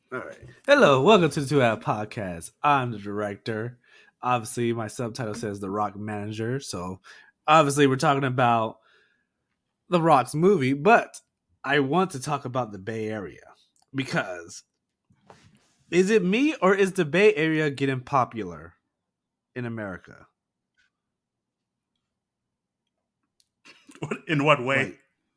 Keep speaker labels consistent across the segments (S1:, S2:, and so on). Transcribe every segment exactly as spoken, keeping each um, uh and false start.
S1: All right. Hello, welcome to the Two Out Podcast. I'm the director. Obviously, my subtitle says The Rock Manager. So, obviously, we're talking about The Rock's movie, but I want to talk about the Bay Area because is it me or is the Bay Area getting popular in America?
S2: In what way?
S1: Like,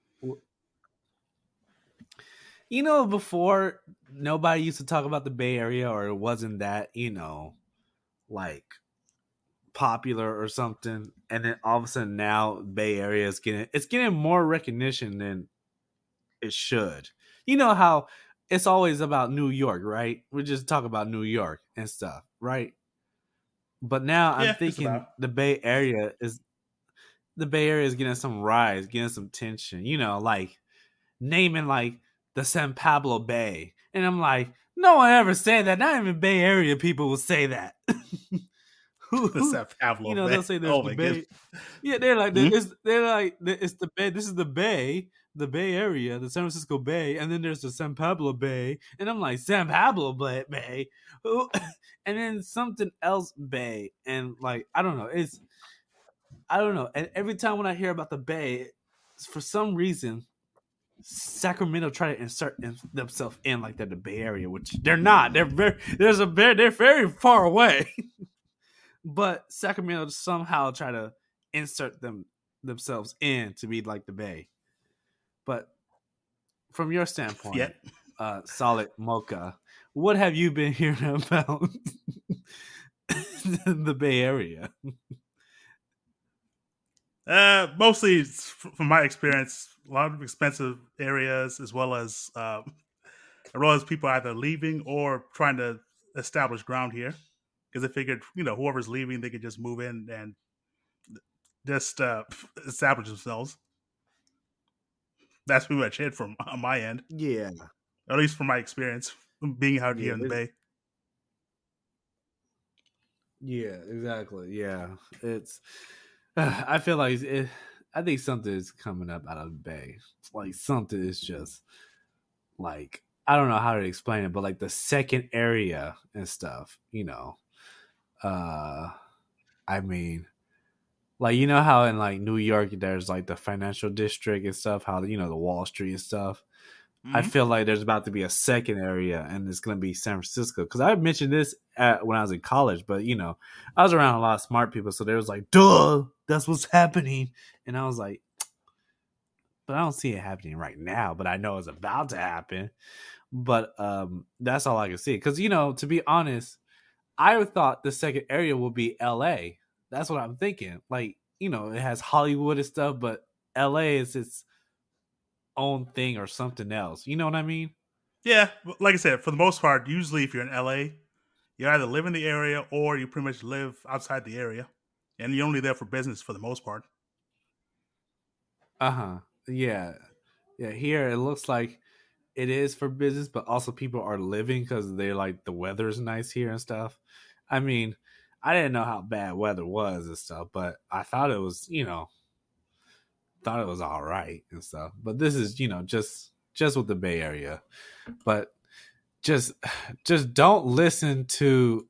S1: you know, before nobody used to talk about the Bay Area or it wasn't that, you know, like popular or something, and then all of a sudden now Bay Area is getting it's getting more recognition than it should. You know how it's always about New York, right? We just talk about New York and stuff, right? But now I'm
S2: Yeah, just about.
S1: thinking the Bay Area is the Bay Area is getting some rise, getting some tension. You know, like naming like the San Pablo Bay, and I'm like, no one ever said that. Not even Bay Area people will say that. who,
S2: The
S1: who,
S2: San
S1: you
S2: Pablo
S1: know,
S2: Bay.
S1: they'll say there's
S2: Oh
S1: the
S2: my
S1: Bay.
S2: goodness.
S1: Yeah, they're like
S2: Hmm?
S1: it's they're like it's the Bay. This is the Bay, the Bay Area, the San Francisco Bay, and then there's the San Pablo Bay, and I'm like San Pablo Bay, Bay, Who- and then something else Bay, and like I don't know, it's I don't know, and every time when I hear about the Bay, for some reason Sacramento try to insert in themselves in like they're the Bay Area, which they're not. They're very there's a very they're very far away. But Sacramento somehow try to insert them themselves in to be like the Bay. But from your
S2: Yeah.
S1: standpoint, uh, Solid Mocha, what have you been hearing about the Bay Area?
S2: Uh, mostly it's f- from my experience, a lot of expensive areas, as well as uh, as well as people either leaving or trying to establish ground here, because they figured, you know, whoever's leaving, they could just move in and just uh, establish themselves. That's pretty much it from on my end,
S1: Yeah,
S2: at least from my experience being out
S1: yeah,
S2: here in the Bay.
S1: yeah, exactly. Yeah, it's. Uh, I feel like it, I think something is coming up out of the Bay. Like something is just like I don't know how to explain it, but like the second area and stuff, you know. Uh I mean, like you know how in like New York there's like the financial district and stuff, how you know the Wall Street and stuff. I
S2: Hmm.
S1: feel like there's about to be a second area, and it's going to be San Francisco. Because I mentioned this at, when I was in college, but you know, I was around a lot of smart people, so they was like, "Duh, that's what's happening," and I was like, "But I don't see it happening right now, but I know it's about to happen." But um, that's all I can see. Because you know, to be honest, I thought the second area would be L A. That's what I'm thinking. Like, you know, it has Hollywood and stuff, but L A is its own thing or something else. You know what I mean?
S2: Yeah, like I said, for the most part, usually if you're in L A, you either live in the area or you pretty much live outside the area, and you're only there for business for the most part.
S1: Uh huh. Yeah. Yeah. Here it looks like it is for business, but also people are living because they're like the weather is nice here and stuff. I mean, I didn't know how bad weather was and stuff, but I thought it was, you know, thought it was all right and stuff. But this is, you know, just just with the Bay Area. But just just don't listen to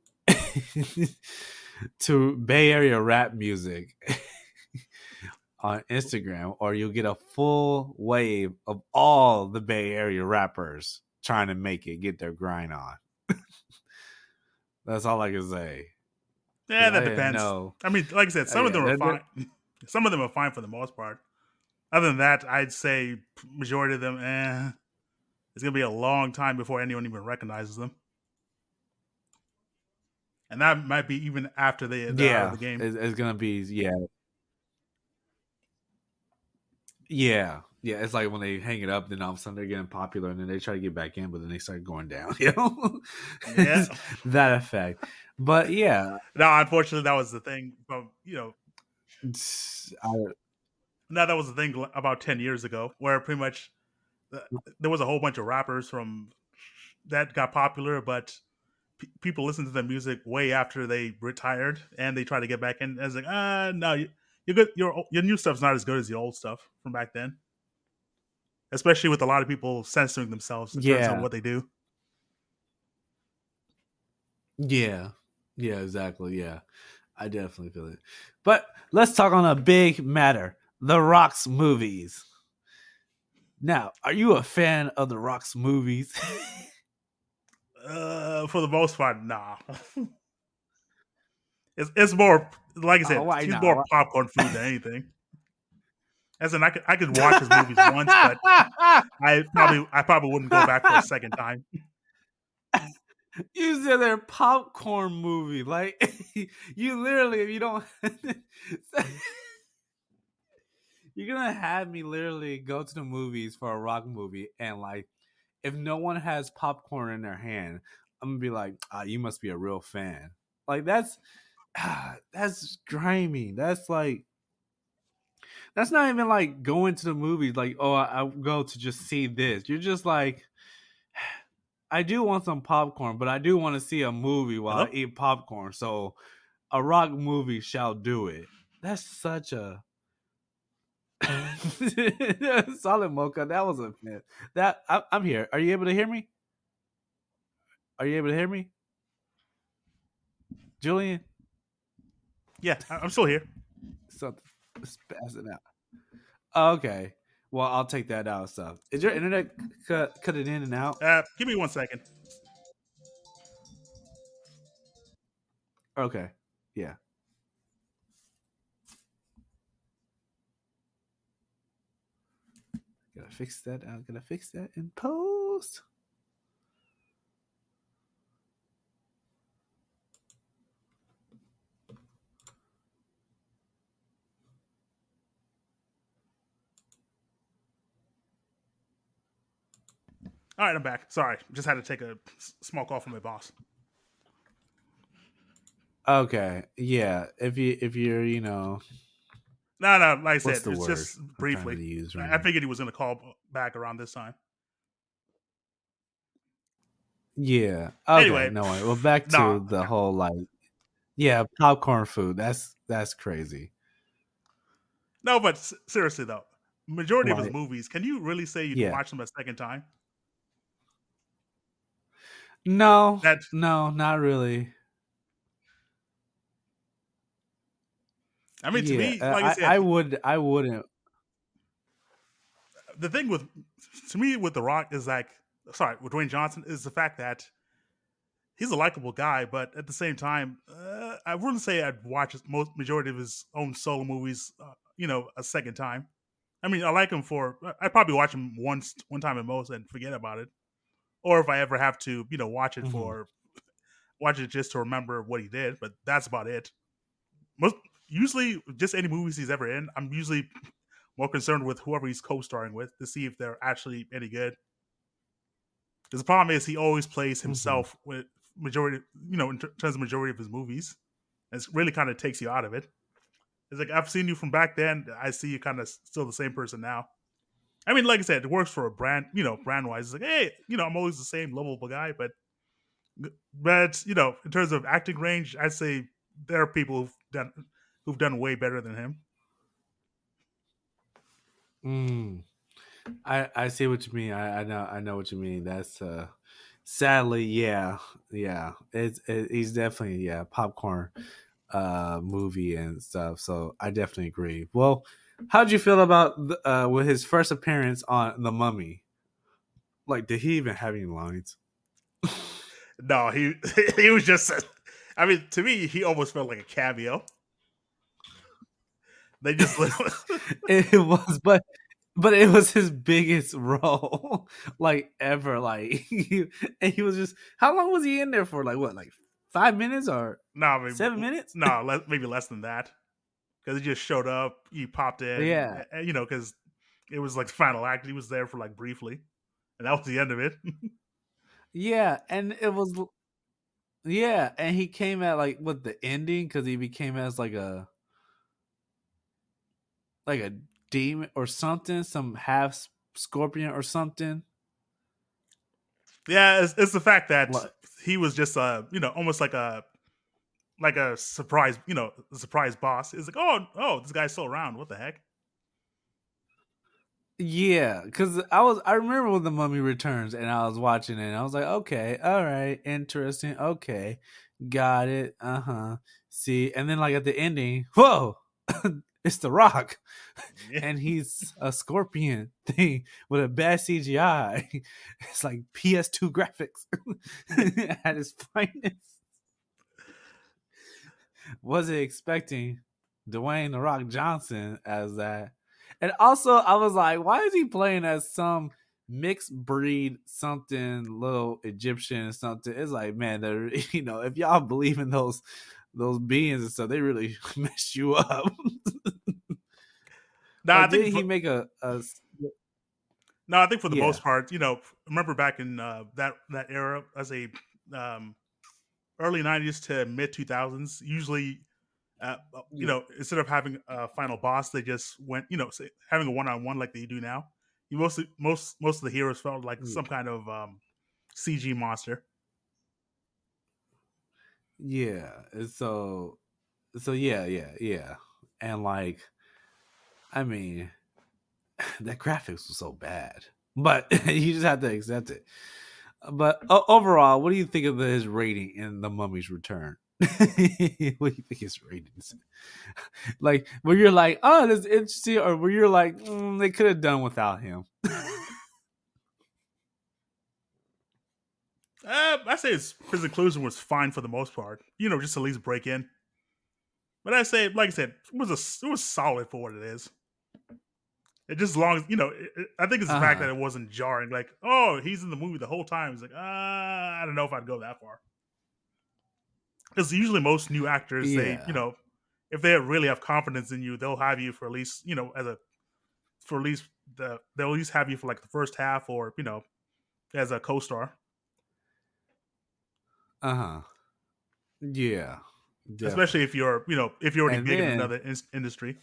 S1: to Bay Area rap music on Instagram or you'll get a full wave of all the Bay Area rappers trying to make it, get their grind on. That's all I can say. Cause
S2: Yeah,
S1: I
S2: that
S1: didn't
S2: depends.
S1: know.
S2: I mean, like I said,
S1: Uh,
S2: some of
S1: yeah,
S2: them are
S1: they're, they're,
S2: fine. Some of them are fine for the most part. Other than that, I'd say majority of them, eh, it's gonna be a long time before anyone even recognizes them, and that might be even after they they're out of
S1: yeah,
S2: the game.
S1: it's, it's gonna be yeah, yeah, yeah. It's like when they hang it up, then all of a sudden they're getting popular, and then they try to get back in, but then they start going down. You know,
S2: Yeah.
S1: that effect. But yeah,
S2: Now, unfortunately, that was the thing. But you know,
S1: I,
S2: now that was the thing about ten years ago, where pretty much uh, there was a whole bunch of rappers from that got popular, but p- people listened to their music way after they retired, and they try to get back in. And it's like, ah, no, you, you're good. Your your new stuff's not as good as the old stuff from back then, especially with a lot of people censoring themselves in terms of
S1: yeah,
S2: what they do.
S1: Yeah. Yeah, exactly. Yeah. I definitely feel it. But let's talk on a big matter. The Rock's movies. Now, are you a fan of The Rock's movies?
S2: Uh, for the most part, nah. it's it's more like I
S1: Oh,
S2: said,
S1: why
S2: he's more
S1: not?
S2: popcorn food than anything. As in, I could I could watch his movies once, but I probably I probably wouldn't go back for a second time.
S1: You said they're popcorn movie. Like you literally, if you don't, you're gonna have me literally go to the movies for a rock movie, and like, if no one has popcorn in their hand, I'm gonna be like, ah, you must be a real fan. Like that's ah, that's grimy. That's like that's not even like going to the movies. Like, oh, I, I go to just see this. You're just like, I do want some popcorn, but I do want to see a movie while I
S2: Hello?
S1: eat popcorn. So a rock movie shall do it. That's such a solid mocha. That was a fan. That I, I'm here. Are you able to hear me? Are you able to hear me, Julian?
S2: Yeah, I- I'm still here.
S1: Something spazzing out. Okay. Well, I'll take that out. Stuff. Is your internet cut cut it in and out?
S2: Uh, give me one second.
S1: Okay. Yeah. Gotta fix that. I'm gonna fix that in post.
S2: All right, I'm back. Sorry, just had to take a s- small call from my boss.
S1: Okay. Yeah. If you if you're you know
S2: No, no, like I
S1: what's
S2: said,
S1: the
S2: it's
S1: word
S2: just
S1: I'm trying
S2: briefly.
S1: to use right
S2: I I
S1: now?
S2: figured he was going to call back around this time.
S1: Yeah. Okay.
S2: Anyway,
S1: No way. Well, back
S2: no,
S1: to the whole like yeah popcorn food. That's that's crazy.
S2: no, but s- seriously though, majority of his
S1: Like
S2: movies, can you really say you'd
S1: yeah.
S2: watch them a second time?
S1: No.
S2: That
S1: No. Not really.
S2: I mean, to
S1: Yeah.
S2: me,
S1: uh,
S2: like I
S1: I
S2: said,
S1: I would I wouldn't.
S2: the thing with to me with The Rock is like, sorry, with Dwayne Johnson is the fact that he's a likable guy, but at the same time, uh, I wouldn't say I'd watch his most majority of his own solo movies, uh, you know, a second time. I mean, I like him for. I'd probably watch him once, one time at most, and forget about it. Or if I ever have to, you know, watch it
S1: Mhm.
S2: for watch it just to remember what he did. But that's about it. Most usually, just any movies he's ever in, I'm usually more concerned with whoever he's co-starring with to see if they're actually any good. Because the problem is he always plays
S1: Mhm.
S2: himself with majority, you know, in ter- terms of majority of his movies. And it really kind of takes you out of it. It's like I've seen you from back then. I see you kind of still the same person now. I mean, like I said, it works for a brand, you know, brand wise. It's like, hey, you know, I'm always the same lovable guy, but but you know, in terms of acting range, I'd say there are people who've done who've done way better than him.
S1: Mm. I I see what you mean. I, I know I know what you mean. That's uh sadly yeah yeah. It's it, he's definitely yeah popcorn uh movie and stuff. So I definitely agree. Well, how'd you feel about the, uh with his first appearance on The Mummy? Like, did he even have any lines?
S2: No, he he was just. I mean, to me, he almost felt like a cameo. They just
S1: It was, but but it was his biggest role like ever. Like, and he was just how long was he in there for? Like what, like five minutes or
S2: no, maybe,
S1: seven minutes?
S2: no, le- maybe less than that because he just showed up. He popped in,
S1: Yeah,
S2: eh, you know, because it was like the final act. He was there for like briefly, and that was the end of it.
S1: yeah, and it was yeah, and he came at like with the ending because he became as like a like a demon or something, some half scorpion or something.
S2: Yeah, it's, it's the fact that
S1: Like,
S2: he was just uh, you know, almost like a like a surprise, you know, a surprise boss. It's like, oh, oh, this guy's still around. What the heck?
S1: Yeah, because I was I remember when the Mummy Returns and I was watching it and I was like, okay, all right, interesting, okay, got it, uh huh. See, and then like at the ending, whoa, it's The Rock,
S2: Yeah.
S1: and he's a scorpion thing with a bad C G I. It's like P S two graphics at its finest. Wasn't expecting Dwayne The Rock Johnson as that. And also, I was like, why is he playing as some mixed breed something, little Egyptian something? It's like, man, they're, you know, if y'all believe in those those beings and stuff, they really messed you up.
S2: No, I
S1: Like,
S2: think
S1: didn't he
S2: for,
S1: make a, a
S2: no, I think for the
S1: yeah,
S2: most part, you know, remember back in uh, that that era as a um, early nineties to mid two thousands, usually, uh, uh, you
S1: yeah,
S2: know, instead of having a final boss, they just went, you know, say, having a one on one like they do now. You mostly most most of the heroes felt like
S1: yeah,
S2: some kind of um, C G monster.
S1: yeah. And so, so yeah, yeah, yeah. And like, I mean, that graphics was so bad, but you just have to accept it. But o- overall, what do you think of the, his rating in The Mummy's Return? What do you think his ratings? Like, where you're like, oh, that's interesting, or where you're like, mm, they could have done without him.
S2: Uh, I say his, his inclusion was fine for the most part. You know, just at least break in. But I say, like I said, it was a it was solid for what it is. It just as long as you know, it, it- I think it's the
S1: Uh
S2: fact
S1: huh.
S2: that it wasn't jarring. Like, oh, he's in the movie the whole time. It's like, uh, I don't know if I'd go that far. Because usually most new actors, they, you
S1: Yeah.
S2: know, if they really have confidence in you, they'll have you for at least, you know, as a for at least the they'll at least have you for like the first half, or you know, as a co-star.
S1: Uh huh. Yeah.
S2: Especially
S1: Definitely.
S2: if you're, you know, if you're already
S1: And
S2: big in
S1: then,
S2: another in- industry.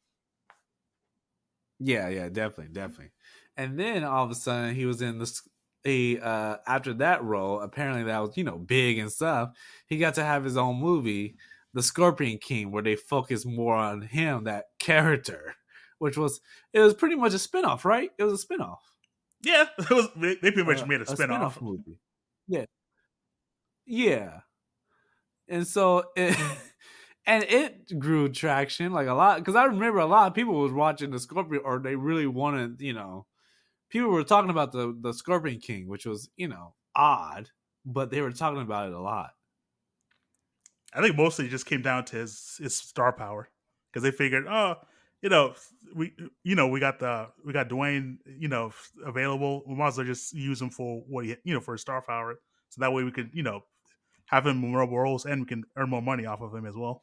S1: yeah, yeah, definitely, definitely. And then all of a sudden, he was in this. He uh, after that role, apparently that was you know big and stuff. He got to have his own movie, The Scorpion King, where they focus more on him, that character, which was it was pretty much a spinoff, right? It was a spinoff,
S2: Yeah, it was, they they pretty much
S1: uh,
S2: made a
S1: a
S2: spinoff.
S1: spinoff movie. Yeah, yeah. And so it, and it grew traction like a lot because I remember a lot of people was watching the Scorpion, or they really wanted, you know, people were talking about the the Scorpion King, which was you know odd, but they were talking about it a lot.
S2: I think mostly it just came down to his his star power because they figured, oh, you know, we you know we got the we got Dwayne, you know, available. We might as well just use him for what he, you know, for his star power, so that way we could, you know, have him in memorable roles and we can earn more money off of him as well.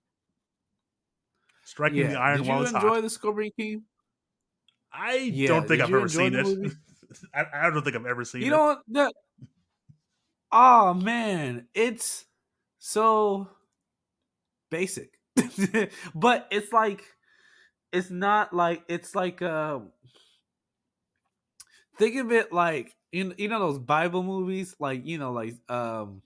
S2: Striking the
S1: Yeah,
S2: iron
S1: did
S2: while
S1: you
S2: it's hot.
S1: enjoy the Scorpion King?
S2: I
S1: Yeah,
S2: don't think
S1: did
S2: I've
S1: you
S2: ever
S1: enjoy
S2: seen
S1: the
S2: it.
S1: movie?
S2: I, I don't think I've ever
S1: You
S2: seen it.
S1: know that. Oh man, it's so basic, but it's like it's not like it's like uh think of it like you, you know those Bible movies, like you know, like um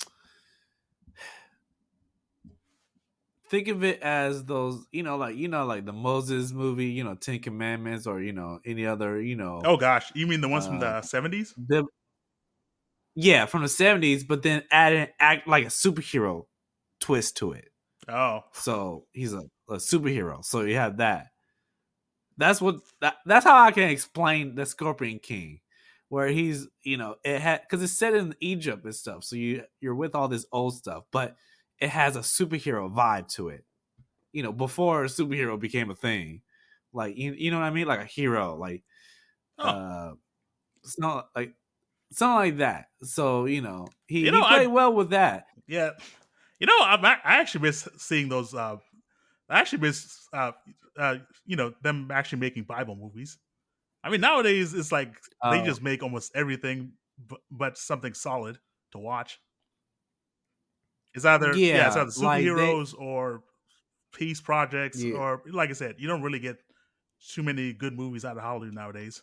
S1: think of it as those, you know, like you know, like the Moses movie, you know, Ten Commandments, or you know, any other, you know,
S2: Oh gosh, you mean the ones from
S1: uh,
S2: the seventies?
S1: the yeah, from the seventies, but then add an act like a superhero twist to it.
S2: Oh,
S1: So he's a, a superhero. So you have that. That's what that, that's how I can explain the Scorpion King, where he's you know it had because it's set in Egypt and stuff. So you you're with all this old stuff, but it has a superhero vibe to it. You know, before a superhero became a thing, like you you know what I mean, like a hero, like
S2: oh,
S1: uh, it's not like something like that. So you know he
S2: you know,
S1: he
S2: I
S1: played well with that.
S2: yeah, you know, I'm, I actually miss seeing those. Uh, I actually miss, uh, uh, you know, them actually making Bible movies. I mean, nowadays it's like they
S1: Oh
S2: just make almost everything, but, but something solid to watch. It's either yeah, it's
S1: yeah,
S2: either
S1: like they
S2: superheroes or peace projects,
S1: yeah.
S2: or like I said, you don't really get too many good movies out of Hollywood nowadays.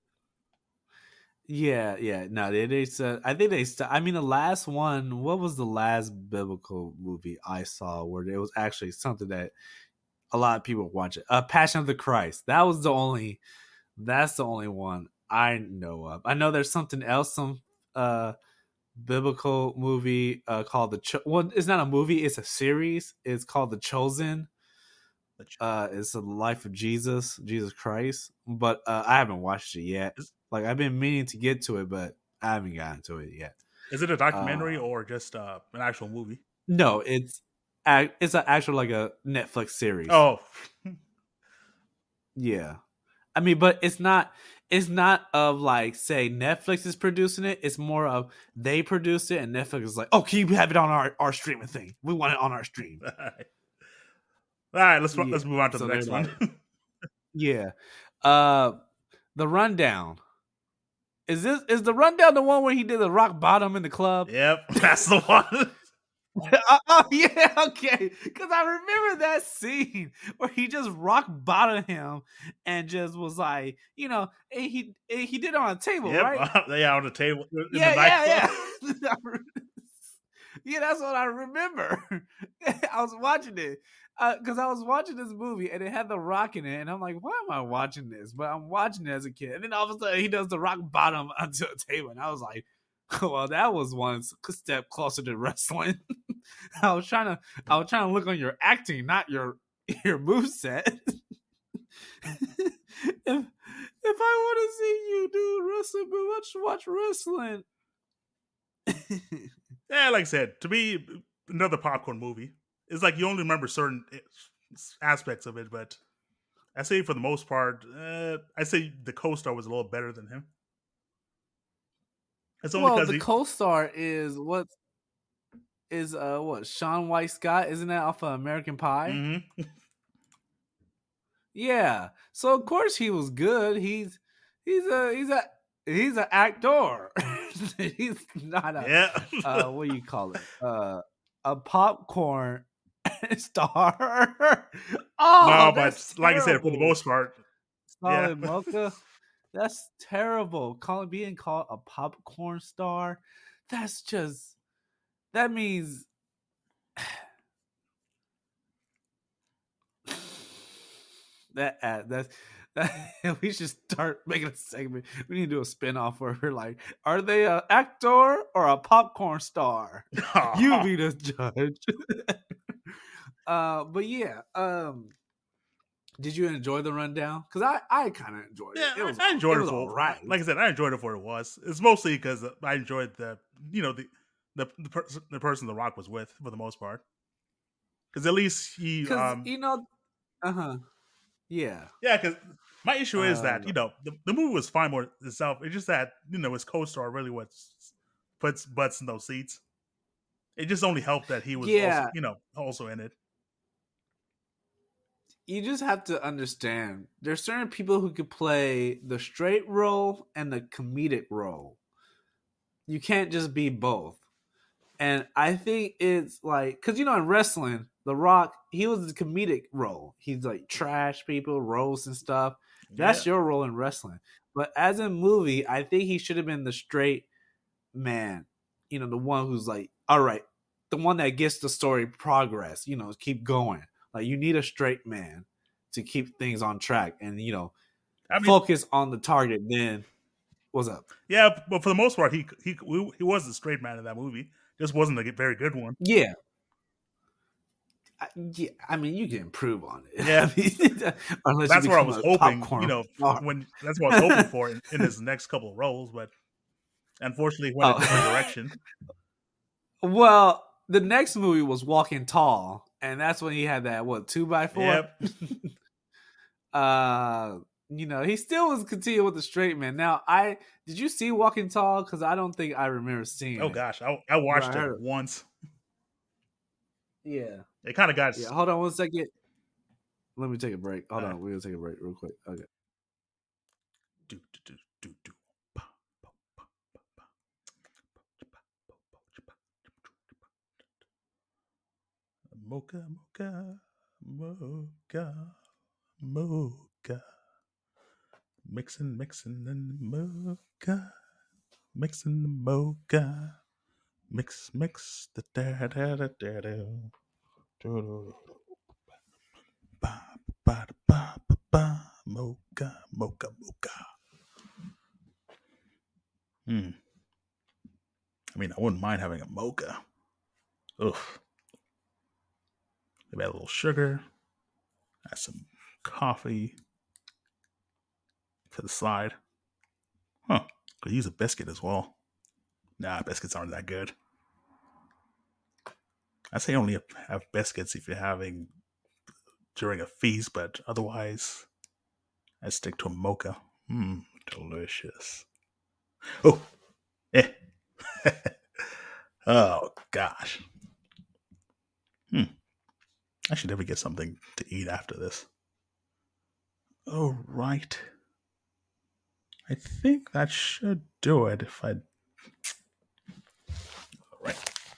S1: Yeah, yeah. No, they they said. I think they. St- I mean, the last one. What was the last biblical movie I saw where it was actually something that a lot of people watch? It. Uh, Passion of the Christ. That was the only That's the only one I know of. I know there's something else, some uh biblical movie uh called the Cho- well, it's not a movie, it's a series. It's called The Chosen. Uh, it's the life of Jesus, Jesus Christ. But uh, I haven't watched it yet.
S2: Is,
S1: Like I've been meaning to get to it, but I haven't gotten to it yet.
S2: is it a documentary
S1: Uh,
S2: or just uh, an actual movie?
S1: no, it's ac- it's a, actual like a Netflix series.
S2: Oh,
S1: Yeah, I mean, but it's not. It's not of like say Netflix is producing it. It's more of they produce it, and Netflix is like, "Oh, can you have it on our our streaming thing? We want it on our stream."
S2: all right. All right, let's let's
S1: Yeah,
S2: move on to the
S1: so they're
S2: next one.
S1: like, yeah. Uh, the rundown is this is the rundown the one where he did the rock bottom in the club?
S2: Yep, that's the one.
S1: oh, oh, yeah, okay. Because I remember that scene where he just rock bottomed him and just was like, you know, and he and he did it on a table,
S2: Yep,
S1: right?
S2: uh, yeah, on the table in the
S1: Yeah,
S2: nightclub.
S1: yeah, yeah. yeah, that's what I remember. I was watching it because uh, I was watching this movie and it had The Rock in it, and I'm like, why am I watching this? But I'm watching it as a kid, and then all of a sudden he does the rock bottom onto a table, and I was like, well, that was one step closer to wrestling. I was trying to, I was trying to look on your acting, not your your moveset. if if I want to see you do wrestling, but watch watch wrestling.
S2: Yeah, like I said, to me, another popcorn movie. It's like you only remember certain aspects of it, but I say for the most part, uh, I say the co-star was a little better than him. It's only
S1: Well,
S2: because
S1: the
S2: he.
S1: co-star is what is uh what Sean White Scott, isn't that off of American Pie?
S2: Mm-hmm.
S1: Yeah, so of course he was good. He's he's a he's a he's an actor. He's not a
S2: Yeah.
S1: uh what do you call it? Uh a popcorn star. Oh,
S2: No, but
S1: that's
S2: like I said, for the
S1: terrible.
S2: most part, yeah.
S1: Solid mocha. That's terrible. Calling being called a popcorn star. That's just that means that uh, that's that, we should start making a segment. We need to do a spinoff where we're like, are they an actor or a popcorn star? You be the judge. uh, but yeah, um, did you enjoy the rundown? Because I, I kind of enjoyed it.
S2: Yeah,
S1: It was
S2: I
S1: all,
S2: enjoyed
S1: it
S2: it
S1: was all
S2: for.
S1: right.
S2: Like I said, I enjoyed it for what it was. It's mostly because I enjoyed the, you know, the the the, per- the person The Rock was with for the most part. Because at least he,
S1: Because
S2: um,
S1: you know, uh huh, yeah.
S2: yeah. Because my issue is that
S1: Uh,
S2: you know the, the movie was fine more itself. It's just that you know his co-star really what puts butts in those seats. It just only helped that he was also,
S1: yeah,
S2: you know, also in it.
S1: you just have to understand there's certain people who could play the straight role and the comedic role. You can't just be both. And I think it's like, because you know, in wrestling, The Rock, he was the comedic role. He's like trash people, roast and stuff.
S2: Yeah,
S1: That's your role in wrestling. But as a movie, I think he should have been the straight man. You know, the one who's like, all right, the one that gets the story progress. You know, keep going. Like you need a straight man to keep things on track, and you know,
S2: I mean,
S1: focus on the target. Then what's up?
S2: yeah, but for the most part, he he he was the straight man in that movie. Just wasn't a very good one.
S1: Yeah, I, yeah, I mean, you can improve on it.
S2: Yeah,
S1: I mean, unless you
S2: that's what I
S1: become
S2: was
S1: a
S2: hoping. You
S1: popcorn
S2: know,
S1: star.
S2: when that's what I was hoping for in, in his next couple of roles, but unfortunately, he went a different
S1: Oh,
S2: direction.
S1: well, the next movie was Walking Tall, and that's when he had that what two by four.
S2: Yep.
S1: uh, you know, he still was continuing with the straight man. Now, I did you see Walking Tall? Because I don't think I remember seeing
S2: Oh
S1: it.
S2: gosh, I I
S1: But I
S2: watched it
S1: heard,
S2: once.
S1: yeah,
S2: It kind of got
S1: yeah. Hold on one second. Let me take a break. Hold
S2: uh,
S1: on, we're gonna take a break real quick. Okay.
S2: do, do, do, do, do. Mocha, mocha, mocha, mocha. Mixing, mixing, and mocha. Mixing the mocha. Mix, mix the da da da da da. Ba ba ba ba ba. mocha, mocha, mocha. Hmm. I mean, I wouldn't mind having a mocha. Ugh. Maybe add a little sugar, add some coffee to the side. Huh. Could use a biscuit as well. Nah, biscuits aren't that good. I say only have biscuits if you're having during a feast, but otherwise, I stick to a mocha. Mmm, delicious. Oh, eh. Oh, gosh. Hmm. I should never get something to eat after this. All right. I think that should do it if I. All right.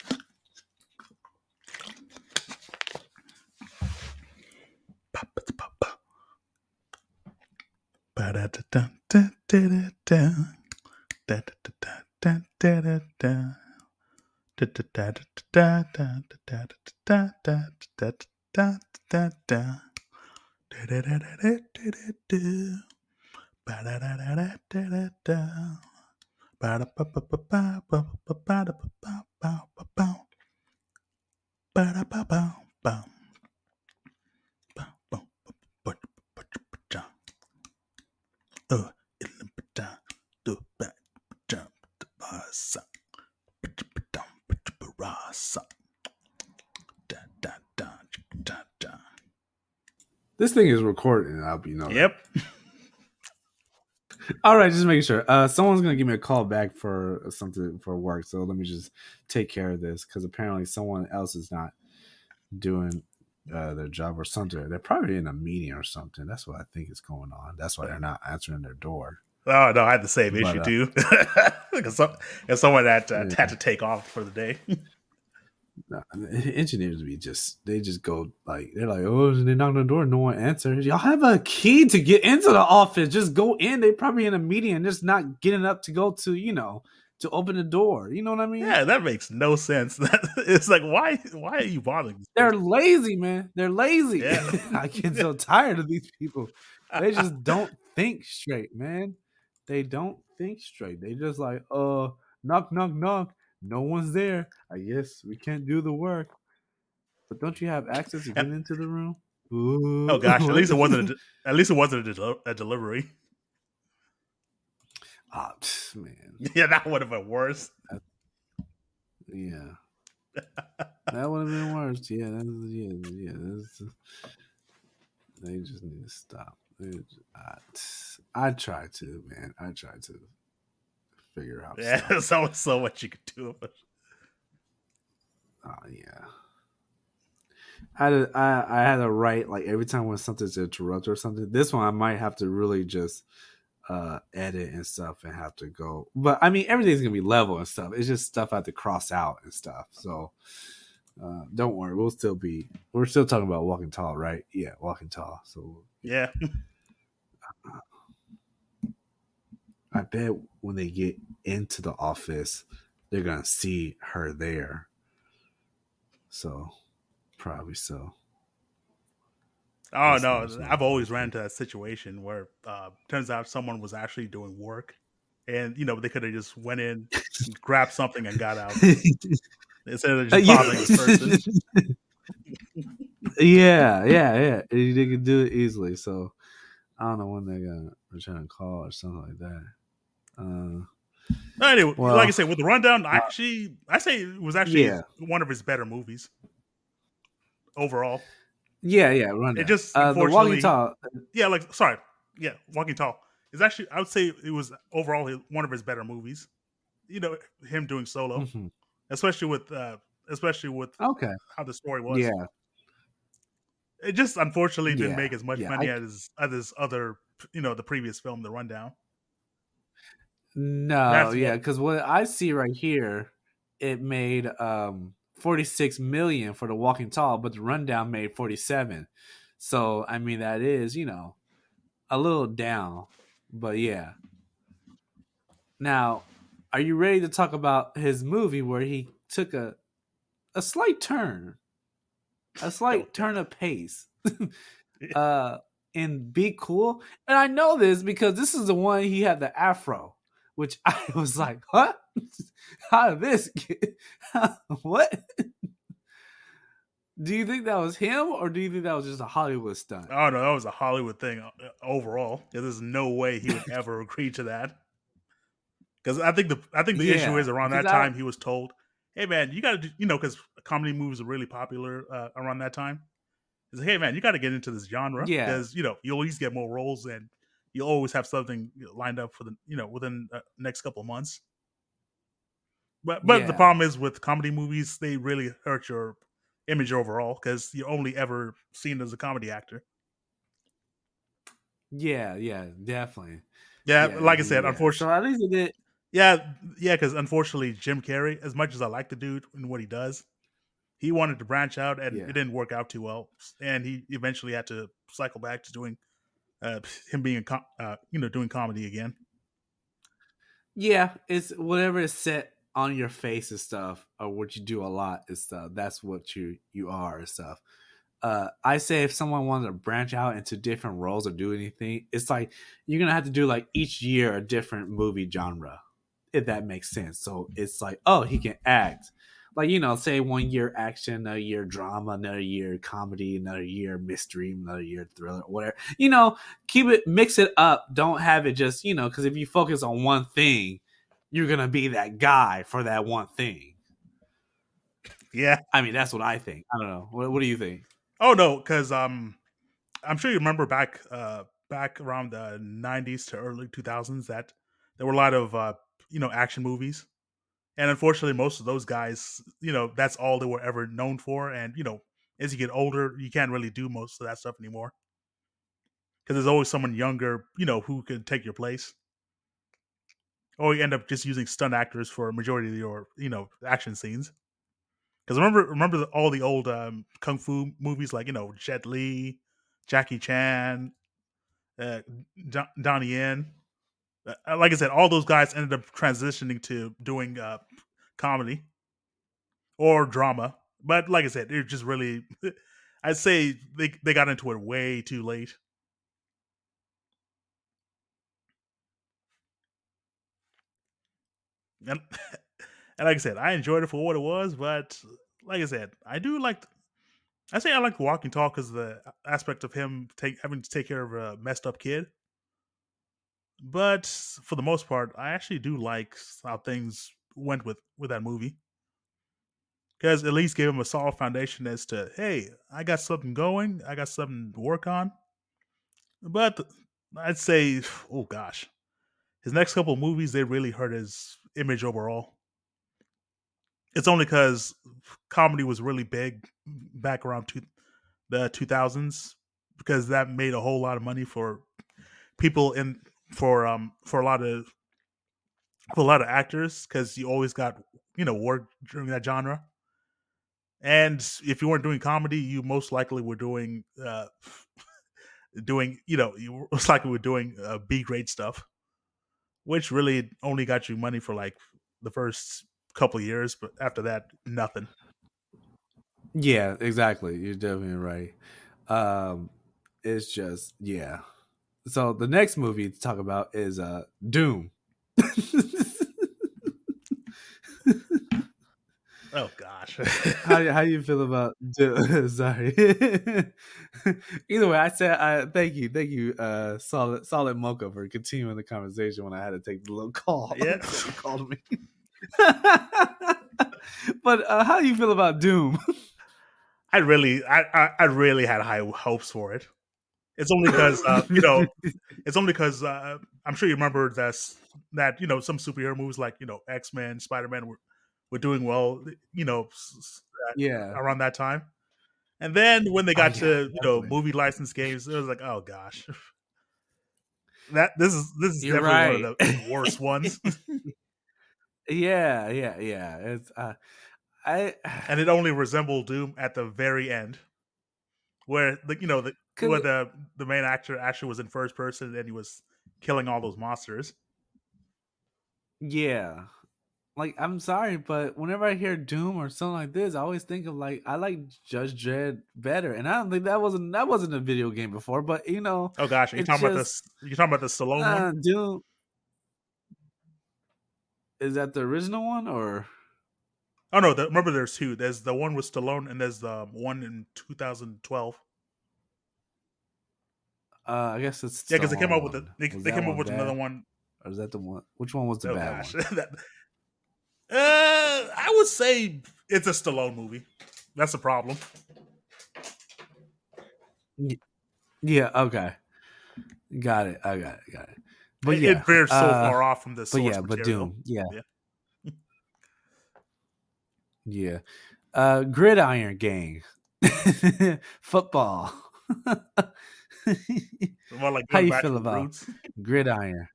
S1: This thing is recording, I'll be know.
S2: Yep.
S1: All right, just making sure. Uh, someone's gonna give me a call back for something for work, so let me just take care of this because apparently someone else is not doing uh, their job or something. They're probably in a meeting or something. That's what I think is going on. That's why they're not answering their door.
S2: Oh no, I had the same
S1: But,
S2: issue
S1: uh,
S2: too. Because some, someone that uh,
S1: Yeah.
S2: had to take off for the day.
S1: No, engineers be just they just go like they're like, oh, they knock on the door, no one answers. Y'all have a key to get into the office. Just go in. They probably in a meeting and just not getting up to go to you know to open the door. You know what I mean?
S2: Yeah, that makes no sense. It's like why why are you bothering? These
S1: They're
S2: people?
S1: lazy, man. They're lazy.
S2: Yeah.
S1: I get so tired of these people. They just don't think straight, man. They don't think straight. They just like, uh, knock, knock, knock. No one's there. I guess we can't do the work. But don't you have access to get
S2: And-
S1: into the room? Ooh,
S2: oh gosh, at
S1: what?
S2: least it wasn't a, at least it wasn't a, del- a delivery.
S1: Ah, pff, man.
S2: Yeah, that would have been worse.
S1: Yeah. That would have been worse. Yeah, that's, yeah, yeah. That's, they just need to stop. They just- I, I try to, man. I try to figure out
S2: Yeah,
S1: stuff.
S2: there's only so much you could do.
S1: Oh yeah. I had, to, I I had to write like every time when something's interrupted or something. This one I might have to really just uh edit and stuff and have to go. But I mean everything's gonna be level and stuff. It's just stuff I have to cross out and stuff. So uh don't worry, we'll still be we're still talking about Walking Tall, right? Yeah, Walking Tall. So
S2: Yeah.
S1: I bet when they get into the office, they're gonna see her there. So probably so.
S2: Oh
S1: That's
S2: no,
S1: what
S2: I've always ran into that situation where uh turns out someone was actually doing work, and you know they could have just went in, grabbed something, and got out instead of just bothering this person.
S1: yeah, yeah, yeah. They could do it easily. So I don't know when they're gonna return a call or something like that. Uh,
S2: Anyway,
S1: well,
S2: like I said, with the rundown, I
S1: uh,
S2: actually I say it was actually
S1: yeah,
S2: one of his better movies overall.
S1: yeah, yeah. Run
S2: It
S1: that.
S2: just
S1: Uh, the Walking
S2: unfortunately,
S1: Tall.
S2: yeah, like sorry, yeah, Walking Tall is actually I would say it was overall his- one of his better movies. You know, him doing solo,
S1: Mhm.
S2: especially with uh especially with
S1: Okay.
S2: how the story was.
S1: Yeah,
S2: It just unfortunately didn't
S1: yeah,
S2: make as much
S1: yeah.
S2: money
S1: I,
S2: as as his other, you know, the previous film, The Rundown.
S1: no,
S2: That's
S1: yeah,
S2: what.
S1: because what I see right here, it made um forty-six million for the Walking Tall, but the Rundown made forty-seven. So I mean that is you know a little down, but yeah. Now, are you ready to talk about his movie where he took a a slight turn, a slight
S2: Okay.
S1: turn of pace? uh, and be cool. And I know this because this is the one he had the afro, which I was like, what? How did this get? What? Do you think that was him, or do you think that was just a Hollywood stunt?
S2: Oh no, that was a Hollywood thing uh, overall. There's no way he would ever agree to that. Because I think the I think the issue
S1: Yeah,
S2: is around
S1: because
S2: that
S1: I
S2: time he was told, "Hey man, you got to you know," because comedy movies are really popular uh, around that time. He's like, "Hey man, you got to get into this genre
S1: yeah,
S2: because you know you'll always get more roles and you'll always have something lined up for the you know within the next couple of months." But but the
S1: yeah,
S2: problem is with comedy movies, they really hurt your image overall because you're only ever seen as a comedy actor.
S1: yeah, yeah, definitely.
S2: Yeah,
S1: Yeah,
S2: like I said,
S1: yeah. So
S2: unfortunately,
S1: at least it did.
S2: yeah, yeah, because unfortunately, Jim Carrey, as much as I like the dude and what he does, he wanted to branch out and it
S1: Yeah,
S2: didn't work out too well, and he eventually had to cycle back to doing uh, him being a com- uh, you know doing comedy again.
S1: yeah. It's whatever is set on your face and stuff, or what you do a lot and stuff. That's what you you are and stuff. Uh, I say if someone wanted to branch out into different roles or do anything, it's like you're gonna have to do like each year a different movie genre, if that makes sense. So it's like, oh, he can act. Like, you know, say one year action, another year drama, another year comedy, another year mystery, another year thriller, whatever. You know, keep it, mix it up. Don't have it just, you know, because if you focus on one thing, you're gonna be that guy for that one thing.
S2: Yeah.
S1: I mean, that's what I think. I don't know. What, what do you think?
S2: Oh no, because um, I'm sure you remember back uh back around the nineties to early two thousands that there were a lot of uh you know action movies. And unfortunately, most of those guys, you know, that's all they were ever known for. And, you know, as you get older, you can't really do most of that stuff anymore. Because there's always someone younger, you know, who can take your place. Or you end up just using stunt actors for a majority of your, you know, action scenes. Because remember, remember the, all the old um, kung fu movies like, you know, Jet Li, Jackie Chan, uh, Don- Donnie Yen. Uh, like I said, all those guys ended up transitioning to doing uh, comedy or drama. But like I said, they're just really. I'd say they they got into it way too late. And, and like I said, I enjoyed it for what it was. But like I said, I do like. I say I like Walking Tall because the aspect of him take having to take care of a messed up kid. But for the most part, I actually do like how things went with with that movie because at least gave him a solid foundation as to hey, I got something going, I got something to work on. But I'd say, oh gosh, his next couple of movies they really hurt his image overall. It's only because comedy was really big back around two, the two thousands because that made a whole lot of money for people in for um for a lot of for a lot of actors because you always got you know work during that genre. And if you weren't doing comedy, you most likely were doing uh doing you know you most likely were doing uh, B grade stuff, which really only got you money for like the first couple of years, but after that, nothing.
S1: Yeah, exactly. You're definitely right. Um, it's just yeah. So the next movie to talk about is uh Doom.
S2: Oh gosh.
S1: how how you feel about Doom? Sorry. Either way, I said I thank you, thank you, uh, solid solid mocha for continuing the conversation when I had to take the little call.
S2: Yeah.
S1: Someone called me. But uh, how do you feel about Doom?
S2: I really, I, I, I really had high hopes for it. It's only because, uh, you know, it's only because uh, I'm sure you remember that that you know some superhero movies like you know X Men, Spider Man were were doing well, you know,
S1: Yeah.
S2: around that time. And then when they
S1: Oh
S2: got
S1: yeah,
S2: to you know
S1: definitely.
S2: movie license games, it was like, oh gosh, that this is this is
S1: You're
S2: definitely one of
S1: right.
S2: the worst ones.
S1: Yeah, yeah, yeah. It's uh, I
S2: And it only resembled Doom at the very end, where the you know the
S1: cause
S2: where the the main actor actually was in first person and he was killing all those monsters.
S1: yeah, like I'm sorry, but whenever I hear Doom or something like this, I always think of like I like Judge Dredd better, and I don't think that wasn't that wasn't a video game before, but you know,
S2: Oh gosh, are you
S1: it's
S2: talking about
S1: just
S2: this? You talking about the Stallone one?
S1: uh, Doom. Is that the original one or?
S2: Oh no, the, remember there's two. There's the one with Stallone, and there's the one in two thousand twelve.
S1: Uh, I guess it's
S2: Yeah, because they came up with
S1: Stallone.
S2: the, they,
S1: Was
S2: they
S1: that
S2: came up
S1: one
S2: with another
S1: bad,
S2: one.
S1: or is that the one? Which one was the
S2: Oh
S1: bad
S2: gosh,
S1: one?
S2: that, uh, I would say it's a Stallone movie. That's the problem.
S1: Y- Yeah. Okay. Got it. I got it. Got it. But
S2: It,
S1: yeah.
S2: it veers so
S1: Uh.
S2: far off from the
S1: But
S2: source
S1: yeah. But
S2: material.
S1: Doom. Yeah.
S2: Yeah.
S1: Yeah. Uh. Gridiron Gang. Football.
S2: More like
S1: How
S2: going
S1: you
S2: back
S1: feel
S2: to the
S1: about
S2: roots.
S1: Gridiron?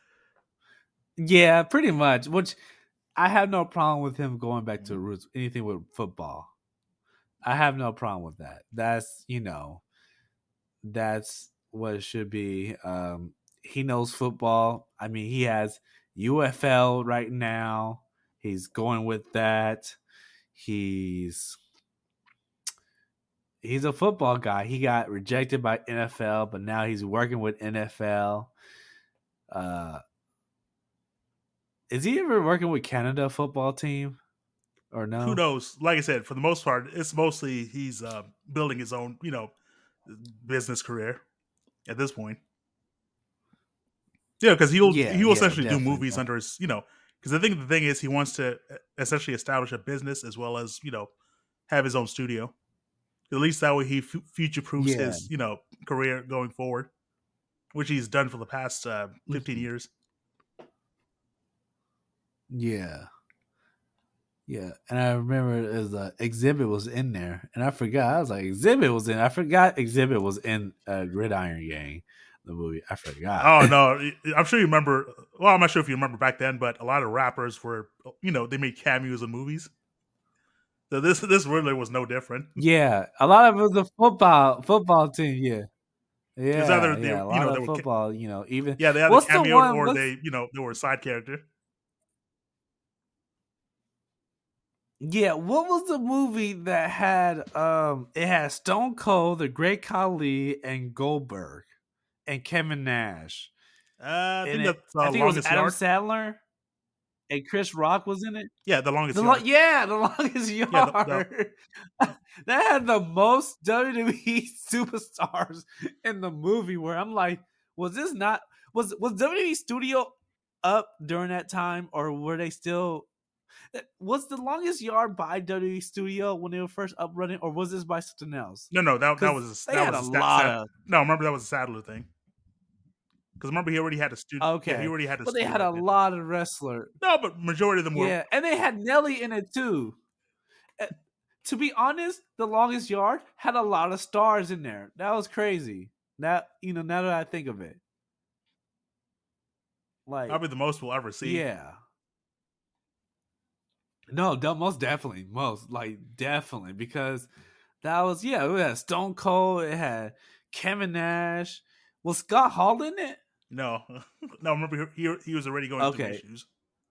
S1: Yeah, pretty much. Which I have no problem with him going back to roots. Anything with football, I have no problem with that. That's you know, that's what it should be. Um, he knows football. I mean, he has U F L right now. He's going with that. He's he's a football guy. He got rejected by N F L, but now he's working with N F L. Uh, is he ever working with Canada football team or
S2: Who
S1: no?
S2: knows? Like I said, for the most part, it's mostly he's uh, building his own, you know, business career at this point. Yeah, because he'll
S1: Yeah,
S2: he will
S1: yeah,
S2: essentially do
S1: definitely.
S2: movies under his, you know, because I think the thing is he wants to uh, essentially establish a business as well as you know have his own studio. At least that way he f- future proofs
S1: Yeah.
S2: his you know career going forward, which he's done for the past uh, fifteen
S1: Mhm.
S2: years.
S1: Yeah. Yeah. And I remember as uh, Exhibit was in there, and I forgot. I was like, Exhibit was in. I forgot Exhibit was in uh, Gridiron Gang, the movie. I forgot.
S2: Oh no, I'm sure you remember. Well, I'm not sure if you remember back then, but a lot of rappers were, you know, they made cameos in movies. So this this really was no different.
S1: Yeah, a lot of it was the football football team. Yeah,
S2: It's either
S1: yeah,
S2: they,
S1: yeah. A
S2: you
S1: lot
S2: know, they
S1: of
S2: were,
S1: football. You know, even
S2: yeah, they either
S1: what's the
S2: cameoed
S1: one?
S2: or
S1: What's
S2: they, you know, they were a side character.
S1: yeah? What was the movie that had um? It had Stone Cold, the Great Khali, and Goldberg, and Kevin Nash.
S2: Uh, I
S1: And
S2: think
S1: it,
S2: that's
S1: I
S2: uh,
S1: think it was
S2: Longest
S1: Adam
S2: Yard.
S1: Sandler and Chris Rock was in it.
S2: Yeah, the Longest
S1: The lo-
S2: Yard.
S1: yeah, the longest
S2: Yeah, the, the
S1: yard. That had the most W W E superstars in the movie. Where I'm like, was this not was was W W E Studio up during that time, or were they still? Was the longest yard by W W E Studio when they were first up running, or was this by something else?
S2: no, no, that that
S1: Because
S2: was a,
S1: they
S2: that
S1: had
S2: was
S1: a
S2: a stat,
S1: lot
S2: stat,
S1: of
S2: no, remember that was a Sadler thing. Because remember he already had a studio. Yeah, he
S1: okay,
S2: already had a
S1: but they
S2: studio
S1: had
S2: back
S1: a
S2: then.
S1: lot of wrestlers.
S2: No, but majority of them were.
S1: Yeah, and they had Nelly in it too. Uh, To be honest, The Longest Yard had a lot of stars in there. That was crazy. That you know, now that I think of it, like
S2: Probably the most we'll ever see.
S1: yeah, no, de- most definitely, most like definitely because that was yeah, it had Stone Cold, it had Kevin Nash. Was Scott Hall in it?
S2: No, no, remember he, he he was already going through
S1: Okay,
S2: issues.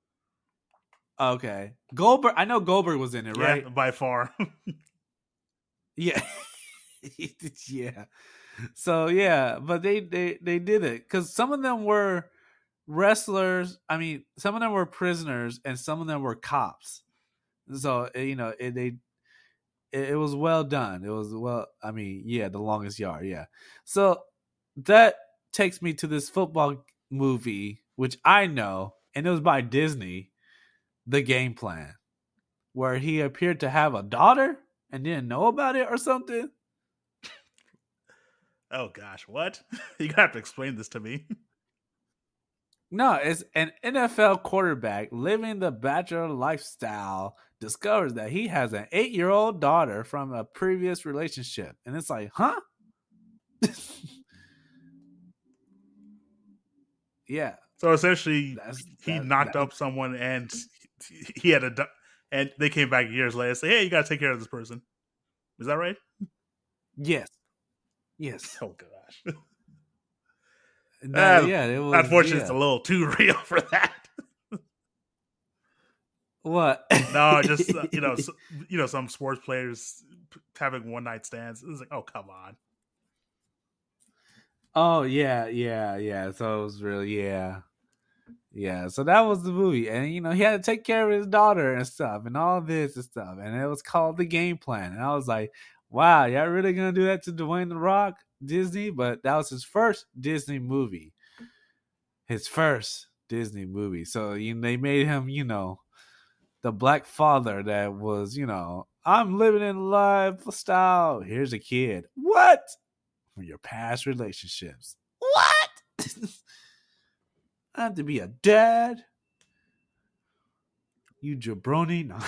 S1: okay. Goldberg, I know Goldberg was in it,
S2: Yeah,
S1: right?
S2: by far.
S1: Yeah, yeah. So yeah, but they they they did it because some of them were wrestlers. I mean, some of them were prisoners, and some of them were cops. So eh, you know, it, they it, it was well done. It was well. I mean, yeah, The Longest Yard. Yeah. So that takes me to this football movie, which I know, and it was by Disney. The Game Plan, where he appeared to have a daughter and didn't know about it or something.
S2: Oh gosh, what? You gotta have to explain this to me.
S1: No, it's an N F L quarterback living the bachelor lifestyle discovers that he has an eight year old daughter from a previous relationship. And it's like, huh? Yeah.
S2: So essentially,
S1: That's
S2: he
S1: that,
S2: knocked
S1: that.
S2: up someone, and he had a, do- and they came back years later and say, "Hey, you gotta take care of this person." Is that right?
S1: Yes. Yes.
S2: Oh gosh.
S1: No,
S2: Uh,
S1: yeah, it was,
S2: unfortunately, it's a
S1: yeah.
S2: little too real for that.
S1: What?
S2: No, just uh, you know, so, you know, some sports players having one night stands. It was like, oh come on.
S1: Oh yeah, yeah, yeah. So it was really yeah. Yeah, so that was the movie, and you know he had to take care of his daughter and stuff, and all this and stuff, and it was called The Game Plan. And I was like, "Wow, y'all really gonna do that to Dwayne the Rock, Disney?" But that was his first Disney movie, his first Disney movie. So you know, they made him, you know, the black father that was, you know, I'm living in lifestyle. Here's a kid. What? From your past relationships. What? I have to be a dad. You jabroni. No.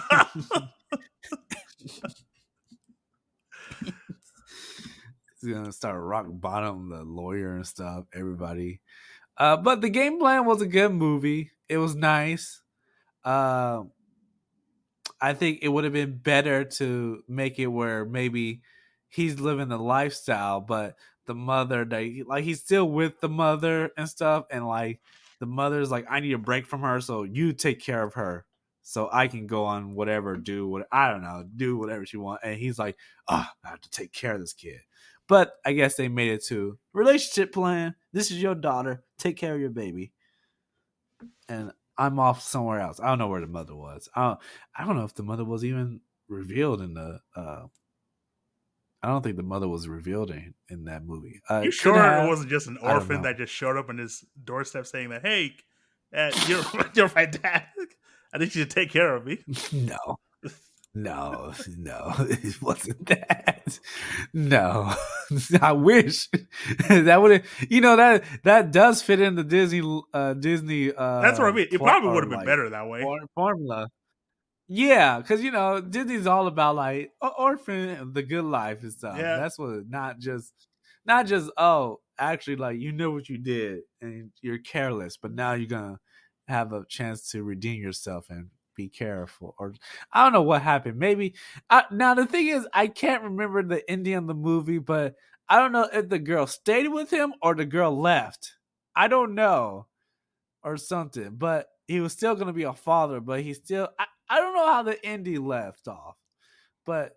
S1: He's gonna start rock bottom, the lawyer and stuff, everybody. Uh, but The Game Plan was a good movie. It was nice. Uh, I think it would have been better to make it where maybe he's living the lifestyle, but the mother, they, like he's still with the mother and stuff, and like the mother's like, I need a break from her, so you take care of her, so I can go on whatever, do what I don't know, do whatever she wants. And he's like, ah, oh, I have to take care of this kid. But I guess they made it to relationship plan. This is your daughter. Take care of your baby. And I'm off somewhere else. I don't know where the mother was. I don't, I don't know if the mother was even revealed in the. Uh, I don't think the mother was revealed in, in that movie. Uh,
S2: you sure have, it wasn't just an orphan that just showed up on his doorstep saying that, "Hey, uh, you're you're my dad. I think you should take care of me."
S1: No. No, no, it wasn't that. No, I wish that would have. You know that that does fit in the Disney uh, Disney. Uh,
S2: That's what I mean. It probably would have been like, better that way.
S1: Formula, yeah, because you know Disney's all about like orphan, the good life and stuff. Yeah. That's what, not just, not just oh, actually like you know what you did and you're careless, but now you're gonna have a chance to redeem yourself and be careful. Or I don't know what happened. Maybe I, now the thing is I can't remember the ending of the movie, but I don't know if the girl stayed with him or the girl left. I don't know, or something. But he was still going to be a father. But he still I, I don't know how the ending left off. But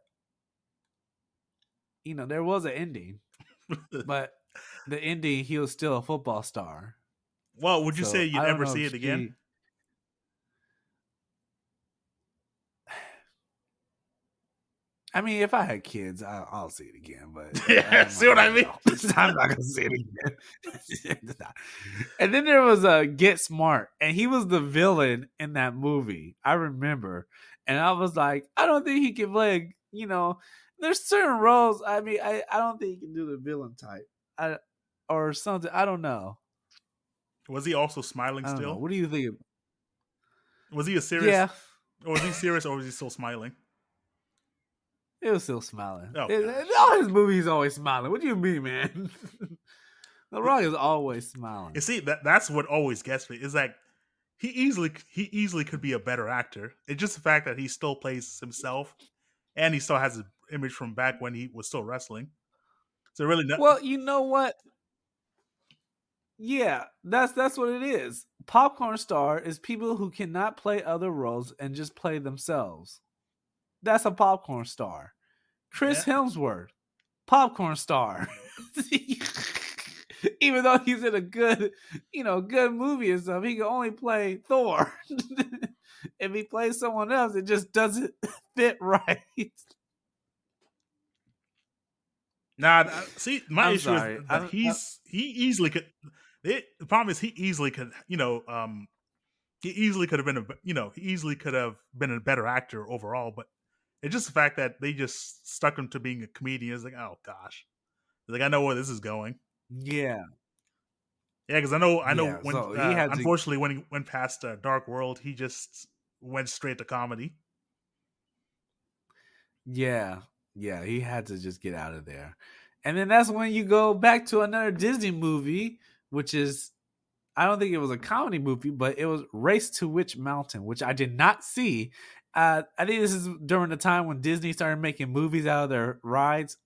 S1: you know there was an ending. But the ending, he was still a football star.
S2: Well, would you so, say you'd ever see it she, again?
S1: I mean, if I had kids, I'll, I'll see it again. But
S2: yeah, see what I mean?
S1: I'm not gonna see it again. And then there was a uh, Get Smart, and he was the villain in that movie. I remember, and I was like, I don't think he can play. You know, there's certain roles. I mean, I, I don't think he can do the villain type, I, or something. I don't know.
S2: Was he also smiling still?
S1: Know. What do you think?
S2: Was he a serious?
S1: Yeah.
S2: Or was he serious, or was he still smiling?
S1: It was still smiling.
S2: Oh,
S1: it, all his movies always smiling. What do you mean, man? The Rock is always smiling.
S2: You see, that that's what always gets me. Is like he easily he easily could be a better actor. It's just the fact that he still plays himself, and he still has an image from back when he was still wrestling. So really, not-
S1: well, you know what? Yeah, that's that's what it is. Popcorn star is people who cannot play other roles and just play themselves. That's a popcorn star. Chris yeah. Hemsworth, popcorn star. Even though he's in a good, you know, good movie and stuff, he can only play Thor. If he plays someone else, it just doesn't fit right.
S2: Nah, see, my I'm issue sorry. is that I'm, he's I'm, he easily could. It, the problem is he easily could, you know, um, he easily could have been a, you know, he easily could have been a better actor overall, but. It's just the fact that they just stuck him to being a comedian. It's like, oh gosh, it's like I know where this is going.
S1: Yeah,
S2: yeah, because I know, I know.
S1: Yeah,
S2: when
S1: so
S2: uh, unfortunately, to... when he went past uh, Dark World, he just went straight to comedy.
S1: Yeah, yeah, he had to just get out of there, and then that's when you go back to another Disney movie, which is, I don't think it was a comedy movie, but it was Race to Witch Mountain, which I did not see. Uh, I think this is during the time when Disney started making movies out of their rides.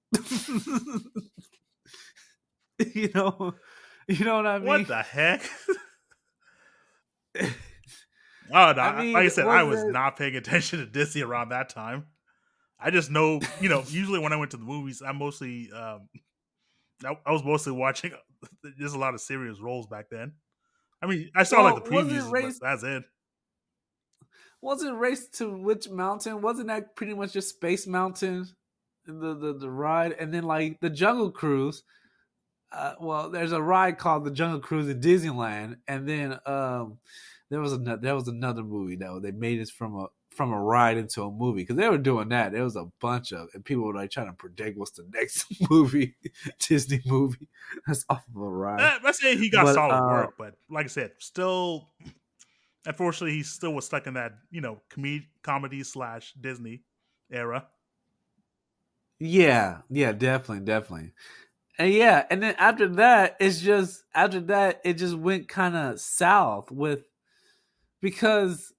S1: you know, you know what I mean?
S2: What the heck? Oh no!
S1: I
S2: I- Like I
S1: mean,
S2: said, I
S1: was
S2: was
S1: it?
S2: not paying attention to Disney around that time. I just know, you know, usually when I went to the movies, I mostly, um, I, I was mostly watching. There's a lot of serious roles back then. I mean, I saw like the
S1: Well, was it
S2: previews, but
S1: race?
S2: that's it.
S1: Was it Race to Witch Mountain? Wasn't that pretty much just Space Mountain, the the, the ride, and then like the Jungle Cruise? Uh, well, there's a ride called the Jungle Cruise in Disneyland, and then um, there was another there was another movie that they made it from a from a ride into a movie because they were doing that. There was a bunch of and people were like trying to predict what's the next movie, Disney movie that's off of a ride.
S2: Eh, let's say he got
S1: But
S2: solid
S1: uh,
S2: work, but like I said, still, unfortunately, he still was stuck in that you know com- comedy slash Disney era.
S1: yeah, yeah, definitely, definitely. And yeah, and then after that, it's just after that, it just went kind of south with because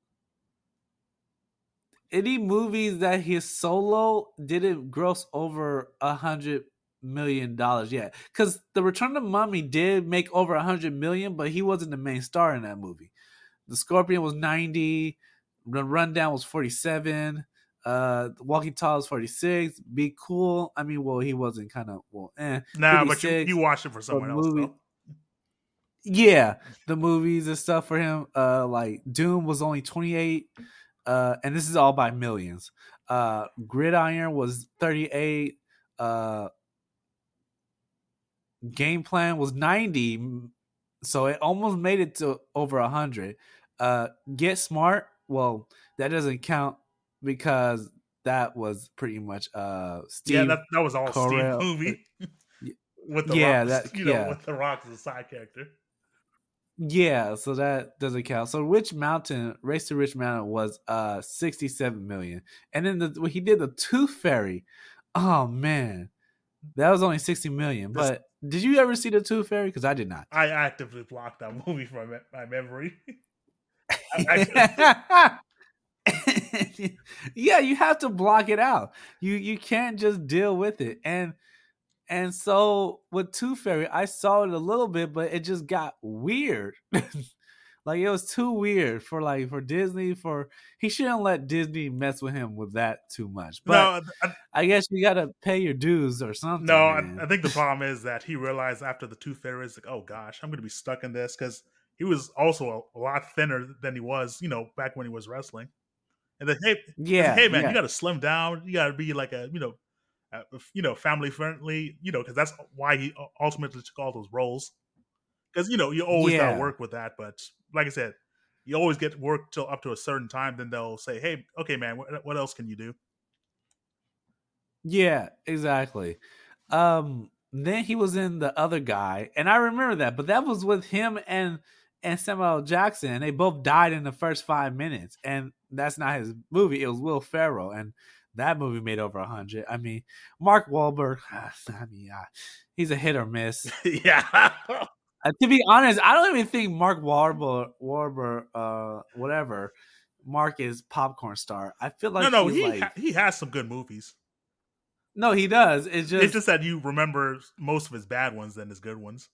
S1: any movies that he solo didn't gross over a hundred million dollars yet. Because the Return of the Mummy did make over a hundred million, but he wasn't the main star in that movie. The Scorpion was ninety, the Rundown was forty-seven, uh, Walking Tall was forty-six. Be Cool. I mean, well, he wasn't kind of well, eh,
S2: Nah, but you you
S1: fifty-six.
S2: watched it for
S1: But
S2: someone else
S1: movie,
S2: though.
S1: yeah, the movies and stuff for him. Uh, like Doom was only twenty-eight, uh, and this is all by millions. Uh, Gridiron was thirty-eight. Uh, Game Plan was ninety, so it almost made it to over a hundred. Uh, Get Smart, well, that doesn't count because that was pretty much uh
S2: Yeah,
S1: Steve
S2: that that was all Steve
S1: Carell. uh,
S2: movie with the Rock,
S1: Yeah, that
S2: you know,
S1: yeah.
S2: with the Rock as a side character.
S1: Yeah, so that doesn't count. So Rich Mountain, Race to Rich Mountain was uh sixty-seven million. And then the when he did the Tooth Fairy. Oh man. That was only sixty million.
S2: This
S1: But did you ever see the Tooth Fairy? Because I did not.
S2: I actively blocked that movie from my, my memory. I, I,
S1: Yeah, you have to block it out. You you can't just deal with it. And and so with Tooth Fairy, I saw it a little bit, but it just got weird. Like it was too weird for like for Disney for he shouldn't let Disney mess with him with that too much. But
S2: no, I,
S1: I guess you gotta pay your dues or something,
S2: no, I,
S1: man.
S2: I think the problem is that he realized after the Tooth Fairy is like, oh gosh, I'm going to be stuck in this because he was also a, a lot thinner than he was, you know, back when he was wrestling. And then, hey, it's like,
S1: Yeah,
S2: hey man, you
S1: yeah,
S2: got to slim down. You got to be like a, you know, a, you know, family friendly. You know, because that's why he ultimately took all those roles. Because you know, you always got to
S1: yeah,
S2: work with that. But like I said, you always get work till up to a certain time. Then they'll say, hey, okay, man, what, what else can you do?
S1: yeah, exactly. Um, then he was in the other guy, and I remember that, but that was with him and and Samuel L. Jackson. They both died in the first five minutes, and that's not his movie. It was Will Ferrell, and that movie made over a hundred. I mean, Mark Wahlberg. I mean, uh, he's a hit or miss.
S2: yeah.
S1: Uh, to be honest, I don't even think Mark Wahlberg, Wahlberg, uh, whatever, Mark is popcorn star. I feel
S2: No,
S1: like
S2: no,
S1: he's
S2: he
S1: like,
S2: ha- he has some good movies.
S1: no, he does. It's
S2: It's
S1: just,
S2: just that you remember most of his bad ones than his good ones.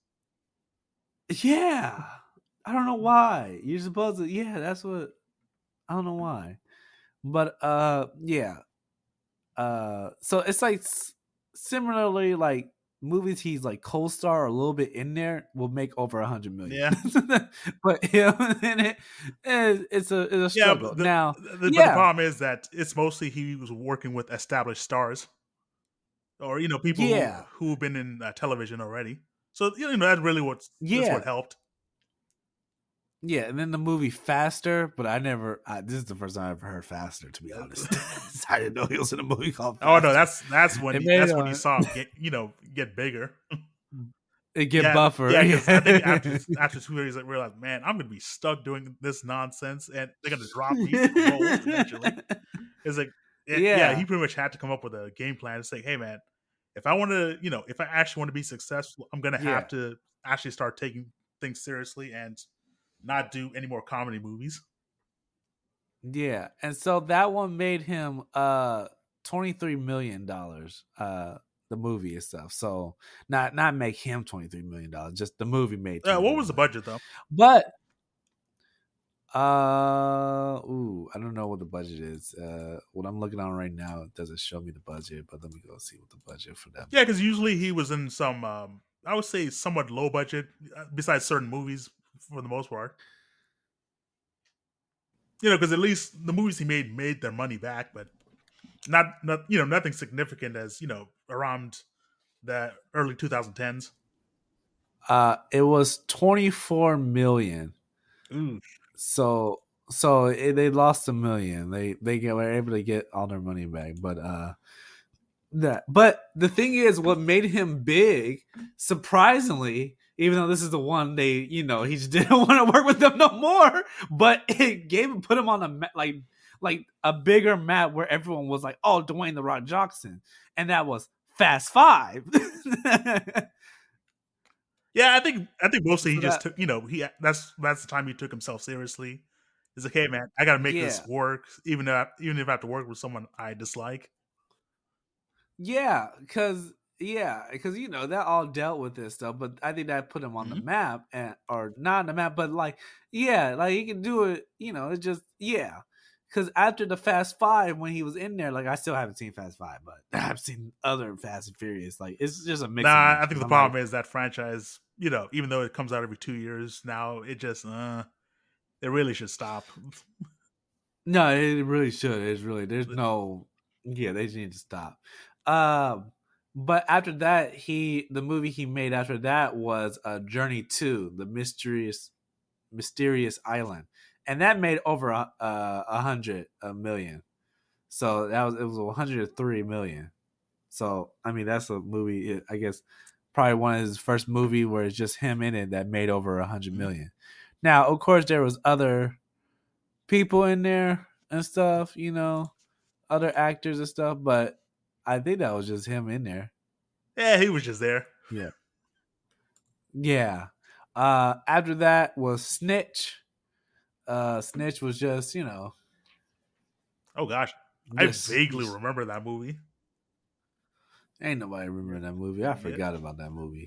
S1: yeah. I don't know why. You're supposed to, yeah, that's what, I don't know why. But, uh, yeah. Uh, so it's like s- similarly, like movies he's like co-star or a little bit in there will make over a hundred million.
S2: Yeah,
S1: But him in it, it's, it's a it's a
S2: yeah.
S1: struggle.
S2: But the,
S1: Now,
S2: the but the
S1: yeah,
S2: problem is that it's mostly he was working with established stars or you know people who
S1: yeah,
S2: who've been in uh, television already. So you know that's really what's that's
S1: yeah,
S2: what helped.
S1: yeah. And then the movie Faster, but I never. I, this is the first time I ever heard Faster. To be honest, I didn't know he was in a movie called
S2: Oh no,
S1: Faster.
S2: that's that's when
S1: It
S2: he,
S1: made it
S2: that's when you
S1: on
S2: saw him get you know get bigger.
S1: it get
S2: Yeah,
S1: buffer.
S2: yeah, because I think after
S1: Yeah,
S2: after two years, I realized, man, I'm gonna be stuck doing this nonsense, and they're gonna drop me from roles eventually. It's like, it, yeah, he
S1: yeah,
S2: pretty much had to come up with a game plan to say, hey, man, if I want to, you know, if I actually want to be successful, I'm gonna
S1: yeah.
S2: have to actually start taking things seriously and not do any more comedy movies.
S1: Yeah, and so that one made him uh twenty three million dollars. Uh, the movie itself. So not not make him twenty three million dollars. Just the movie made
S2: Uh,
S1: twenty
S2: what
S1: three
S2: was the
S1: million.
S2: budget though?
S1: But Uh, ooh, I don't know what the budget is. Uh, what I'm looking on right now, it doesn't show me the budget, but let me go see what the budget for that.
S2: Yeah, because usually he was in some, um, I would say, somewhat low budget. uh, Besides certain movies, for the most part, you know, because at least the movies he made made their money back, but not, not you know, nothing significant as you know around the early twenty tens.
S1: Uh, it was twenty-four million.
S2: Ooh.
S1: So, so it, they lost a million. They they get, were able to get all their money back, but uh, that. But the thing is, what made him big, surprisingly, even though this is the one they, you know, he just didn't want to work with them no more. But it gave him put him on a ma- like like a bigger map where everyone was like, "Oh, Dwayne the Rock Johnson," and that was Fast Five.
S2: Yeah, I think I think mostly he
S1: So
S2: just
S1: that,
S2: took you know he that's that's the time he took himself seriously. He's like, hey man, I got to make
S1: yeah,
S2: this work, even if I, even if I have to work with someone I dislike.
S1: yeah, because yeah, because you know that all dealt with this stuff, but I think that put him on the
S2: Mhm.
S1: map, and or not on the map, but like yeah, like he can do it. You know, it's just yeah. Because after the Fast Five, when he was in there, like I still haven't seen Fast Five, but I've seen other Fast and Furious. Like it's just a mix and
S2: Nah,
S1: match.
S2: I think
S1: Because
S2: the
S1: I'm like,
S2: problem is that franchise. You know, even though it comes out every two years now, it just uh, it really should stop.
S1: no, it really should. It's really there's no yeah, they just need to stop. Um but after that, he the movie he made after that was uh Journey two, the mysterious mysterious island. And that made over a uh, a hundred a million. So that was it was one hundred three million. So I mean that's a movie I guess probably one of his first movie where it's just him in it that made over a hundred
S2: Mhm.
S1: million. Now, of course, there was other people in there and stuff, you know, other actors and stuff, but I think that was just him in there.
S2: Yeah, he was just there.
S1: Yeah. Yeah. Uh after that was Snitch. Uh Snitch was just, you know,
S2: Oh gosh, I
S1: just,
S2: vaguely
S1: just
S2: remember that movie.
S1: ain't nobody
S2: Yeah,
S1: remember that movie. I
S2: yeah.
S1: forgot about that movie.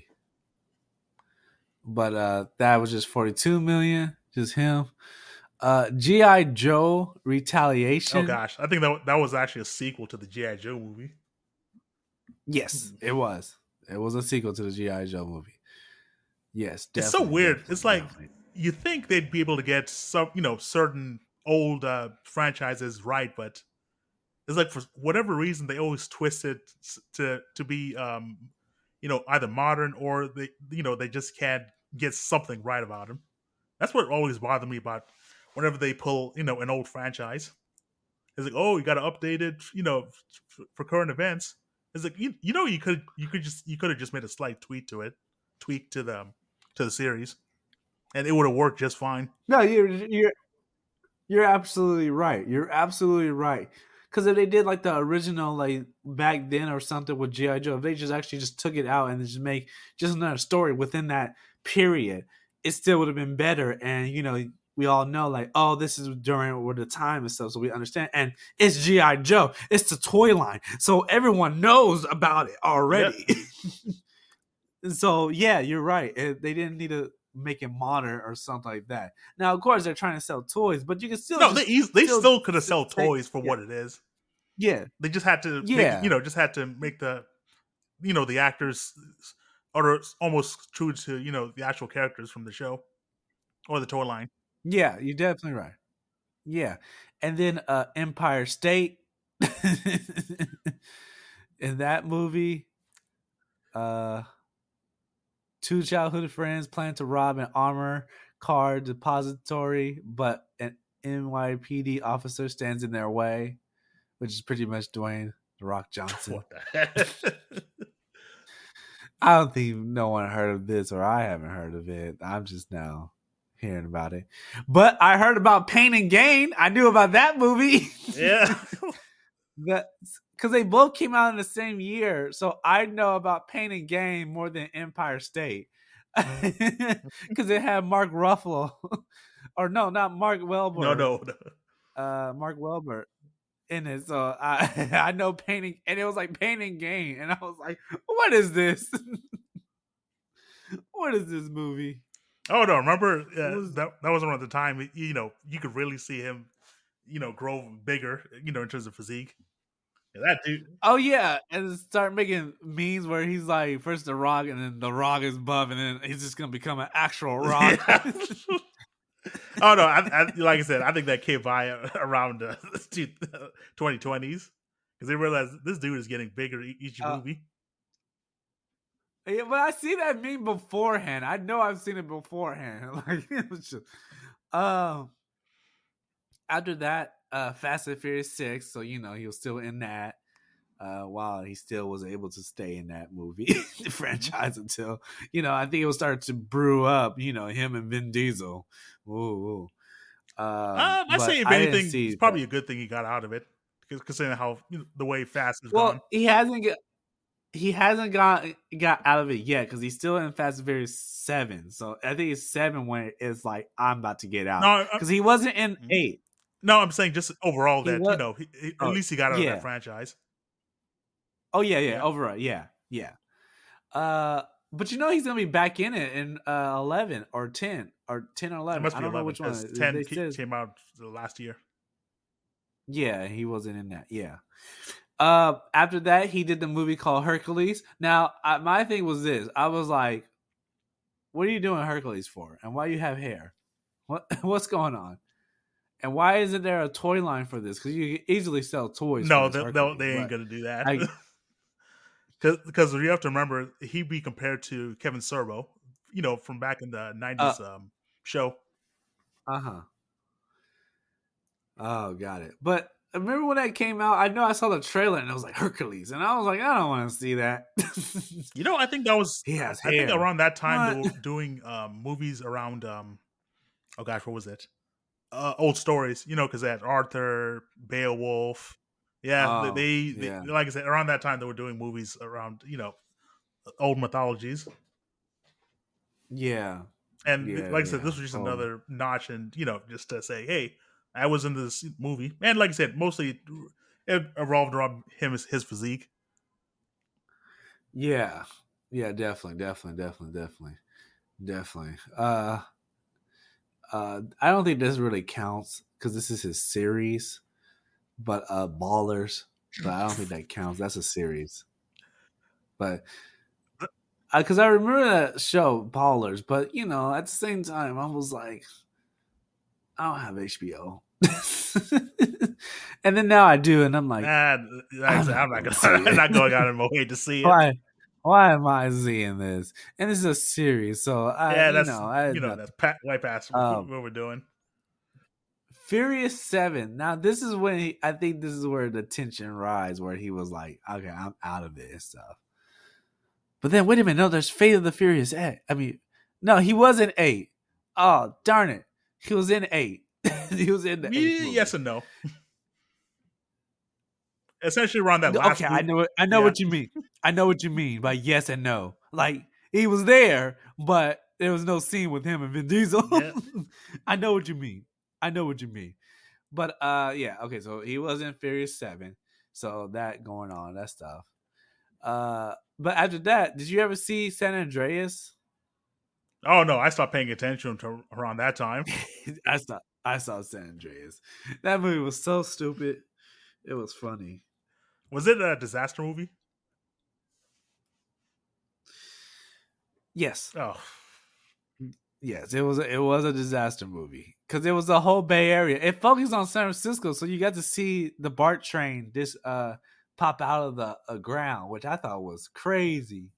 S1: But uh that was just forty-two million, just him. Uh G I. Joe
S2: Oh
S1: Retaliation.
S2: gosh, I think that that was actually a sequel to the G I Joe movie.
S1: Yes, it was. It was a sequel to the G I. Joe movie. Yes,
S2: It's so
S1: definitely,
S2: weird. It's
S1: definitely,
S2: like
S1: definitely.
S2: you think they'd be able to get some, you know, certain old uh, franchises right, but it's like for whatever reason they always twist it s- to to be, um, you know, either modern or they, you know, they just can't get something right about them. That's what always bothered me about whenever they pull, you know, an old franchise. It's like, oh, you got to update it, you know, f- for current events. It's like you, you know, you could you could just you could have just made a slight tweak to it, tweak to the to the series, and it would have worked just fine.
S1: No, you're you're you're absolutely right. You're absolutely right. Because if they did like the original, like back then or something with G I. Joe, if they just actually just took it out and just make just another story within that period, it still would have been better. And you know, we all know like, oh, this is during with the time and stuff, so we understand. And it's G I. Joe. It's the toy line, so everyone knows about it
S2: Yeah.
S1: already. So yeah, you're right. It, they didn't need to make it modern or something like that. Now, of course, they're trying to sell toys, but you can still
S2: No, they
S1: just
S2: eas- they
S1: still
S2: still could have
S1: s-
S2: sell
S1: say,
S2: toys for
S1: yeah,
S2: what it is.
S1: yeah,
S2: They just had to make it, you
S1: yeah,
S2: know, just had to make the, you know, the actors or almost true to, you know, the actual characters from the show or the toy line.
S1: yeah. You're definitely right. Yeah, and then uh, Empire State in that movie, uh, two childhood friends plan to rob an armor car depository, but an N Y P D officer stands in their way, which is pretty much Dwayne the Rock Johnson.
S2: What the heck?
S1: I don't think no one heard of this, or I haven't heard of it. I'm just now hearing about it. But I heard about Pain and Gain. I knew about that movie.
S2: Yeah.
S1: That because they both came out in the same year, so I know about Pain and Gain more than Empire State. Because it had Mark Ruffalo, or no, not Mark
S2: No,
S1: Welber,
S2: no, no.
S1: uh, Mark Welber in it. So I I know Pain and, and it was like Pain and Gain, and I was like, what is this? What is this movie?
S2: Oh no, remember
S1: It
S2: uh,
S1: was
S2: that that was around the time you know you could really see him, you know, grow bigger, you know, in terms of physique. Yeah, that dude.
S1: oh yeah, and start making memes where he's like first the Rock, and then the Rock is buff, and then he's just gonna become an actual Rock.
S2: Yeah. Oh no, I, I, like I said, I think that came by around uh, twenty twenties because they realized this dude is getting bigger e- each
S1: uh,
S2: movie.
S1: yeah, but I see that meme beforehand. I know I've seen it beforehand. Like it was just, um, after that, uh, Fast and Furious Six. So you know he was still in that. Uh, while he still was able to stay in that movie franchise until you know I think it was starting to brew up. You know him and Vin Diesel. Ooh, ooh. Um,
S2: Uh, I
S1: but
S2: say if
S1: I didn't
S2: anything, it's
S1: see that.
S2: probably a good thing he got out of it, because considering how you know, the way Fast has
S1: Well,
S2: gone.
S1: he hasn't got he hasn't got got out of it yet because he's still in Fast and Furious Seven. So I think it's seven when it's like I'm about to get
S2: No,
S1: out
S2: uh,
S1: because he wasn't in
S2: mhm.
S1: eight.
S2: no, I'm saying just overall
S1: He
S2: that you
S1: was.
S2: know he, he- at
S1: Oh
S2: least he got out of that
S1: yeah.
S2: franchise.
S1: Oh yeah. Yeah.
S2: Yeah,
S1: Overall. Yeah. Yeah. Uh, but you know he's gonna be back in it in uh, eleven or ten or ten or
S2: it
S1: eleven.
S2: must
S1: I
S2: be
S1: don't know
S2: eleven
S1: which one.
S2: because
S1: It-
S2: ten
S1: They
S2: ca-
S1: says
S2: came out the last year.
S1: yeah, he wasn't in that. Yeah. Uh, after that, he did the movie called Hercules. Now, I, my thing was this: I was like, "What are you doing Hercules for? And why you have hair? What what's going on? And why isn't there a toy line for this? Because you can easily sell toys for
S2: No,
S1: this
S2: they, they,
S1: Hercules."
S2: they ain't
S1: But
S2: gonna do that.
S1: I
S2: Because you have to remember, he'd be compared to Kevin Sorbo, you know, from back in the
S1: uh
S2: nineties um, show.
S1: uh huh. Oh, got it. But I remember when that came out, I know I saw the trailer and it was like Hercules, and I was like, I don't want to see that.
S2: You know, I think that was,
S1: He has
S2: I think
S1: hair.
S2: around that time they
S1: What?
S2: were doing um, movies around, um, oh gosh, what was it? Uh, old stories, you know, because they had Arthur, Beowulf. Yeah, they,
S1: Oh,
S2: they, they,
S1: yeah.
S2: like I said, around that time they were doing movies around, you know, old mythologies.
S1: Yeah.
S2: And th-
S1: Yeah,
S2: like I said,
S1: yeah.
S2: this was just
S1: Oh,
S2: another notch, and you know, just to say, hey, I was in this movie, and like I said, mostly it revolved around him his, his physique.
S1: yeah. Yeah, definitely, definitely, definitely, definitely. Definitely. Uh uh I don't think this really counts because this is his series, but uh Ballers, but I don't think that counts. That's a series. But because I remember that show Ballers, but you know, at the same time, I was like, I don't have H B O. And then now I do, and I'm like,
S2: And like I
S1: I'm
S2: said,
S1: not
S2: I'm not
S1: gonna
S2: gonna,
S1: see
S2: I'm
S1: it.
S2: not going out of my way to see it.
S1: Why? Why am I seeing this? And this is a series, so I,
S2: Yeah,
S1: you
S2: that's
S1: know, I had
S2: you know
S1: nothing.
S2: that's pat, way past what
S1: Um,
S2: we're doing.
S1: Furious Seven. Now this is when he, I think this is where the tension rise, where he was like, "Okay, I'm out of it and stuff." But then, wait a minute, no, there's Fate of the Furious Eight. I mean, no, he was in eight. Oh, darn it, he was in eight. He was in the eighth
S2: Yes
S1: movie.
S2: and no. Essentially, around that
S1: No, okay,
S2: last
S1: I
S2: movie.
S1: know it. I know
S2: Yeah,
S1: what you mean. I know what you mean by yes and no. Like he was there, but there was no scene with him and Vin Diesel.
S2: yeah.
S1: I know what you mean. I know what you mean. But uh, yeah, okay. So he was in Furious Seven. So that going on, that stuff. Uh, but after that, did you ever see San Andreas?
S2: Oh no, I stopped paying attention to around that time.
S1: I saw. I saw San Andreas. That movie was so stupid. It was funny.
S2: Was it a disaster movie?
S1: Yes.
S2: Oh,
S1: Yes, it was a, it was a disaster movie because it was the whole Bay Area. It focused on San Francisco, so you got to see the BART train this uh pop out of the uh, ground, which I thought was crazy.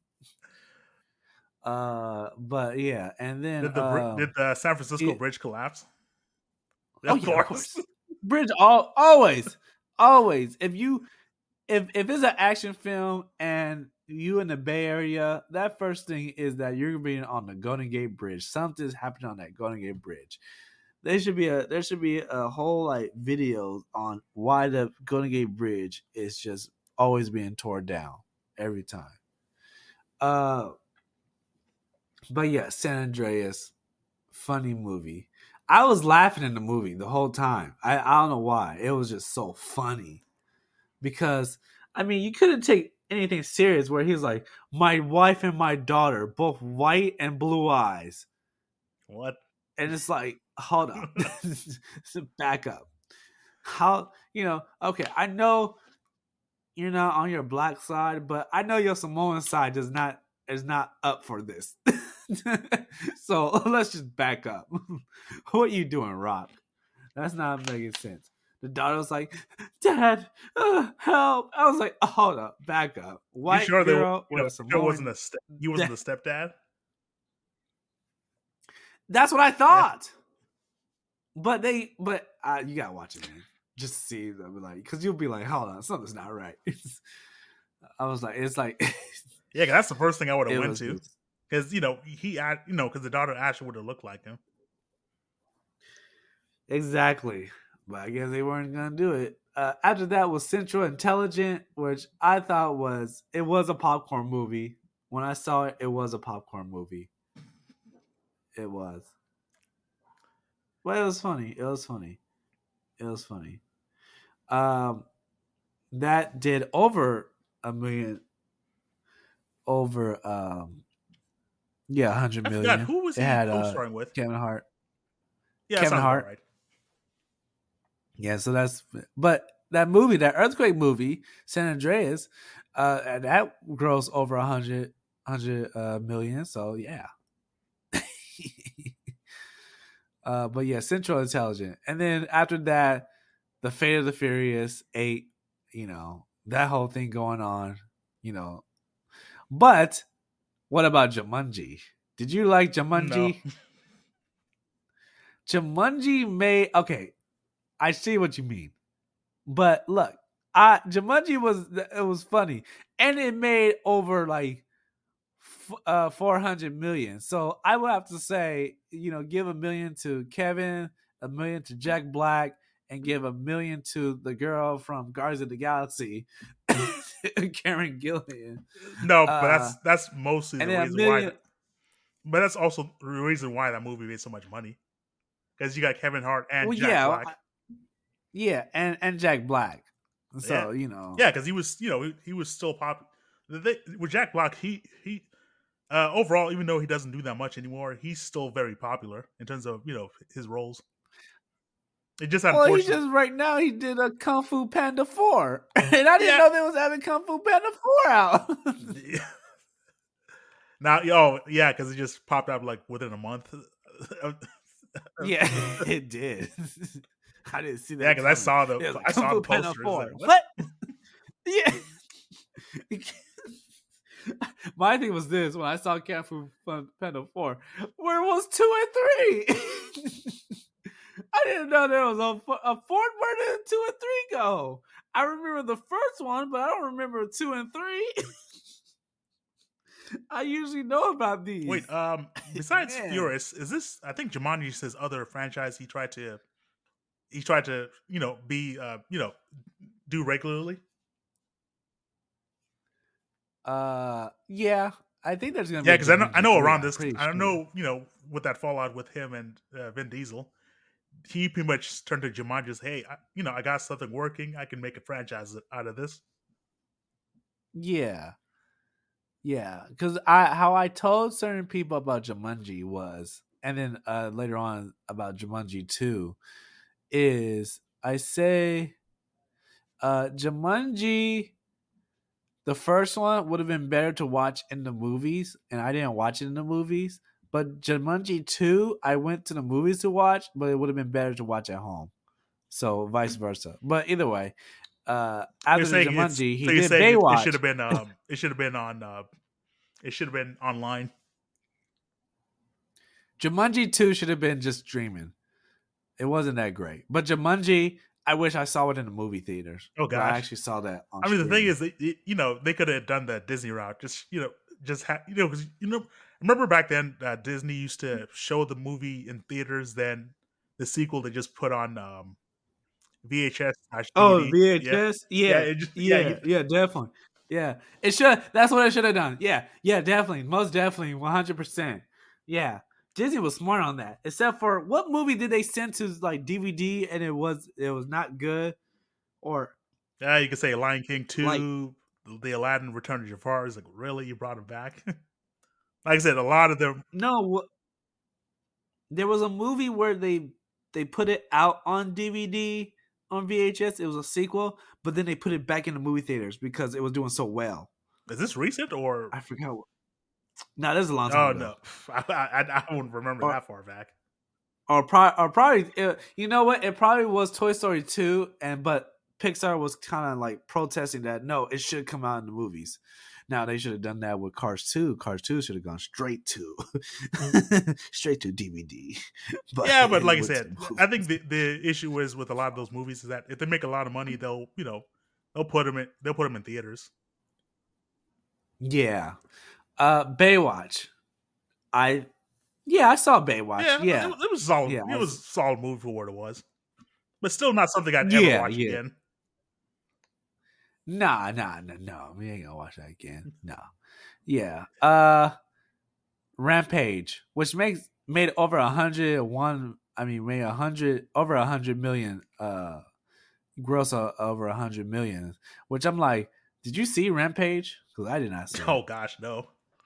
S1: Uh, but yeah, and then
S2: did the bri- did
S1: um,
S2: the San Francisco
S1: it,
S2: bridge collapse?
S1: oh
S2: Of
S1: yeah, of
S2: course.
S1: course, Bridge all always always if you if if it's an action film and you in the Bay Area, that first thing is that you're being on the Golden Gate Bridge. Something's happening on that Golden Gate Bridge. There should be a there should be a whole like videos on why the Golden Gate Bridge is just always being torn down every time. Uh, but yeah, San Andreas, funny movie. I was laughing in the movie the whole time. I, I don't know why. It was just so funny because I mean you couldn't take anything serious where he's like, my wife and my daughter, both white and blue eyes.
S2: What?
S1: And it's like, hold up, so back up. How you know? Okay, I know you're not on your black side, but I know your Samoan side does not is not up for this. So let's just back up. What are you doing, Rock? That's not making sense. The daughter was like, "Dad, uh, help!" I was like, oh, "Hold up, back up."
S2: You
S1: White
S2: sure they were,
S1: girl
S2: you
S1: with
S2: know,
S1: a
S2: sure wasn't
S1: Samoan.
S2: a ste- he wasn't the stepdad?
S1: That's what I
S2: Yeah.
S1: thought. But they, but uh, you gotta watch it, man. Just to see them, like, because you'll be like, "Hold on, something's not right." I was like, "It's like."
S2: Yeah, 'cause that's the first thing I would have
S1: It
S2: went
S1: was
S2: to.
S1: just-
S2: Because you know he, act- you know, because the daughter actually would have looked like him.
S1: Exactly. But I guess they weren't gonna do it. Uh, after that was Central Intelligent, which I thought was it was a popcorn movie. When I saw it, it was a popcorn movie. It was. But it was funny. It was funny. It was funny. Um, that did over a million, over um, yeah, a hundred
S2: I forgot
S1: million.
S2: who was
S1: It
S2: he
S1: had uh
S2: co-starring with.
S1: Kevin Hart.
S2: Yeah, that
S1: Kevin
S2: sounds
S1: Hart.
S2: about right.
S1: Yeah, so that's but that movie, that earthquake movie, San Andreas, uh, and that grossed over a hundred hundred uh, million. So yeah. uh, but yeah, Central Intelligent, and then after that, the Fate of the Furious eight. You know that whole thing going on. You know, but what about Jumanji? Did you like Jumanji?
S2: No.
S1: Jumanji made okay. I see what you mean. But look, I Jumanji was it was funny, and it made over like f- uh four hundred million. So I would have to say, you know, give a million to Kevin, a million to Jack Black, and give a million to the girl from Guardians of the Galaxy, Karen Gillian.
S2: No, but
S1: Uh,
S2: that's that's mostly
S1: and
S2: the
S1: then a
S2: reason why.
S1: million,
S2: That, but that's also the reason why that movie made so much money. Because you got Kevin Hart and
S1: well,
S2: Jack
S1: yeah,
S2: Black.
S1: I- yeah, and and Jack Black.
S2: Yeah,
S1: So you know,
S2: yeah, because he was, you know, he, he was still popular. With Jack Black, he he uh, overall, even though he doesn't do that much anymore, he's still very popular in terms of you know his roles. It just
S1: well, he
S2: unfortunate.
S1: just right now he did a Kung Fu Panda four, and I didn't
S2: Yeah.
S1: know they was having Kung Fu Panda four out.
S2: Now, oh yeah, because it just popped up like within a month.
S1: Yeah, it did. I didn't see that.
S2: Yeah, because I
S1: coming.
S2: saw the
S1: It was
S2: I
S1: Kung
S2: saw
S1: Fu
S2: the
S1: Panda
S2: poster. It's
S1: four.
S2: like, what?
S1: What? Yeah. My thing was this: when I saw Kung Fu Panda four, where was two and three? I didn't know there was a, a fourth. Where did two and three go? I remember the first one, but I don't remember two and three. I usually know about these.
S2: Wait, um, besides
S1: Man.
S2: Furious, is this? I think Jumanji's his other franchise. He tried to, he tried to, you know, be, uh, you know, do regularly.
S1: Uh, yeah, I think there's gonna
S2: Yeah,
S1: be.
S2: because I know, I know
S1: three,
S2: around
S1: I'm
S2: this,
S1: pretty
S2: I don't
S1: sure.
S2: know, you know, with that fallout with him and uh, Vin Diesel, he pretty much turned to Jumanji as, hey, I, you know, I got something working. I can make a franchise out of this.
S1: Yeah, yeah, because I how I told certain people about Jumanji was, and then uh later on about Jumanji two, is I say, uh Jumanji, the first one would have been better to watch in the movies, and I didn't watch it in the movies. But Jumanji two, I went to the movies to watch, but it would have been better to watch at home. So vice versa. But either way, uh, after
S2: You're
S1: the
S2: saying it's
S1: Jumanji, he
S2: so you're
S1: did
S2: saying it, it
S1: Baywatch.
S2: should have been, um, it should have been on, uh, it should have been online.
S1: Jumanji two should have been just streaming. It wasn't that great. But Jumanji, I wish I saw it in the movie theaters.
S2: Oh
S1: But I
S2: gosh,
S1: actually saw that on
S2: I mean, the thing
S1: streaming.
S2: is, that, it- you know, they could have done the Disney route. Just you know, just ha- you know, because you know, remember back then, uh, Disney used to show the movie in theaters. Then the sequel they just put on um, V H S slash
S1: Oh,
S2: D V D. Yeah,
S1: VHS?
S2: yeah,
S1: Yeah.
S2: it just yeah,
S1: Yeah.
S2: you,
S1: Yeah, definitely. Yeah. It should that's what it should have done. Yeah. Yeah, definitely. Most definitely. one hundred percent. Yeah. Disney was smart on that. Except for what movie did they send to like D V D and it was it was not good? Or
S2: yeah. You could say Lion King
S1: like
S2: two, the Aladdin Return of Jafar. Is like really you brought him back. Like I said, a lot of them.
S1: no, there was a movie where they they put it out on D V D on V H S. It was a sequel, but then they put it back in the movie theaters because it was doing so well.
S2: Is this recent or?
S1: I forgot. What, no, this is a long time
S2: Oh
S1: ago.
S2: no, I, I, I wouldn't remember
S1: Or,
S2: that far back.
S1: Or, pro- or probably, it, you know what? It probably was Toy Story two, and but Pixar was kind of like protesting that no, it should come out in the movies. Now they should have done that with Cars two. Cars two should have gone straight to straight to D V D.
S2: But yeah, but like I said, I think the, the issue is with a lot of those movies is that if they make a lot of money, they'll you know they'll put them in they'll put them in theaters.
S1: Yeah, uh, Baywatch. I yeah, I saw Baywatch. Yeah, yeah.
S2: It, it was solid. Yeah, it was, was a solid movie for what it was, but still not something I'd
S1: yeah,
S2: ever watch
S1: yeah.
S2: again.
S1: Nah, nah, nah, no. We ain't gonna watch that again. No. Yeah. Uh Rampage, which makes made over a hundred one I mean made a hundred over a hundred million uh gross uh, over a hundred million. Which I'm like, did you see Rampage? Because I did not see
S2: Oh
S1: it.
S2: gosh, no.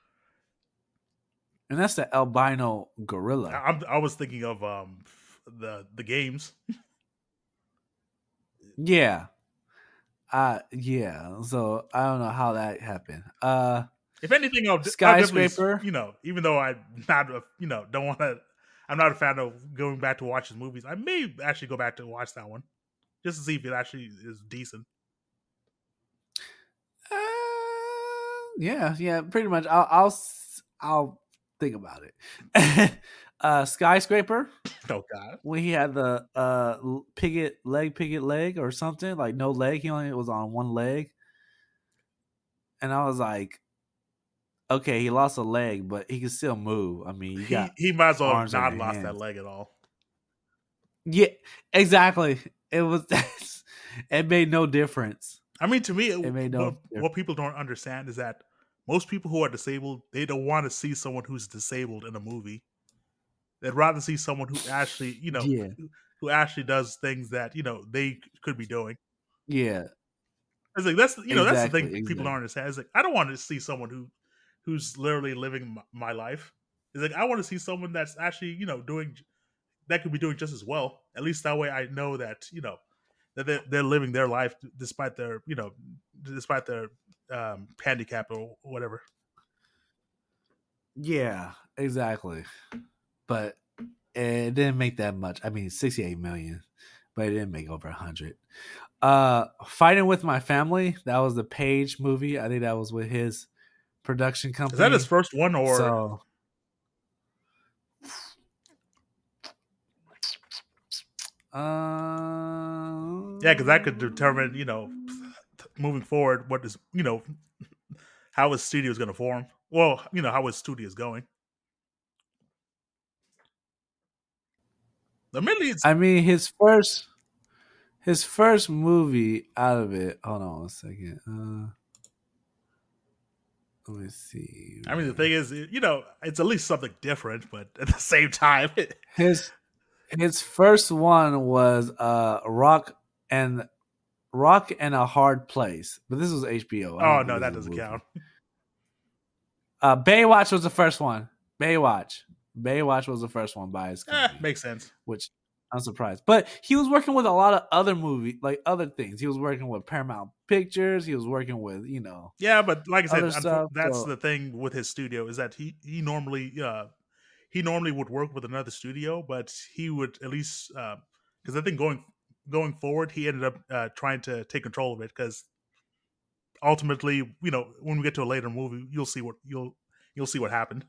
S1: And that's the albino gorilla.
S2: I, I was thinking of um the the games.
S1: Yeah. Uh yeah, so I don't know how that happened. Uh
S2: if anything, I'll
S1: Skyscraper.
S2: I'll you know, even though I'm not, a, you know, don't want to, I'm not a fan of going back to watch his movies. I may actually go back to watch that one just to see if it actually is decent.
S1: Uh, yeah, yeah, pretty much. I'll, I'll, I'll think about it. uh, Skyscraper.
S2: Oh God!
S1: When he had the uh picket leg, picket leg, or something like no leg. He only was on one leg, and I was like, okay, he lost a leg, but he can still move. I mean,
S2: he he might as well have not lost hands. that leg at all.
S1: Yeah, exactly. It was it made no difference.
S2: I mean, to me, it,
S1: it made no
S2: what, what people don't understand is that most people who are disabled, they don't want to see someone who's disabled in a movie. They'd rather see someone who actually, you know,
S1: yeah.
S2: who, who actually does things that, you know, they could be doing.
S1: Yeah.
S2: It's like, that's, you know, exactly, that's the thing
S1: exactly.
S2: people don't understand. It's like, I don't want to see someone who, who's literally living my, my life. It's like, I want to see someone that's actually, you know, doing, that could be doing just as well. At least that way I know that, you know, that they're, they're living their life despite their, you know, despite their um, handicap or whatever.
S1: Yeah, exactly. But it didn't make that much. I mean, sixty-eight million, but it didn't make over one hundred. Uh, Fighting with My Family, that was the Page movie. I think that was with his production company.
S2: Is that his first one or?
S1: So, uh,
S2: yeah, because that could determine, you know, moving forward, what is, you know, how his studio is going to form. Well, you know, how his studio is going. Admittedly, it's...
S1: I mean, his first, his first movie out of it. Hold on a second. Uh, let me see.
S2: I mean, the thing is, you know, it's at least something different, but at the same time,
S1: his his first one was uh Rock and Rock and a Hard Place, but this was H B O.
S2: Oh no, that doesn't count.
S1: Uh, Baywatch was the first one. Baywatch. Baywatch was the first one by his company.
S2: Eh, makes sense.
S1: Which I'm surprised. But he was working with a lot of other movie, like other things. He was working with Paramount Pictures. He was working with, you know.
S2: Yeah, but like I said,
S1: stuff,
S2: that's
S1: so.
S2: the thing with his studio is that he he normally uh he normally would work with another studio, but he would at least because uh, I think going going forward, he ended up uh, trying to take control of it because ultimately, you know, when we get to a later movie, you'll see what you'll you'll see what happened.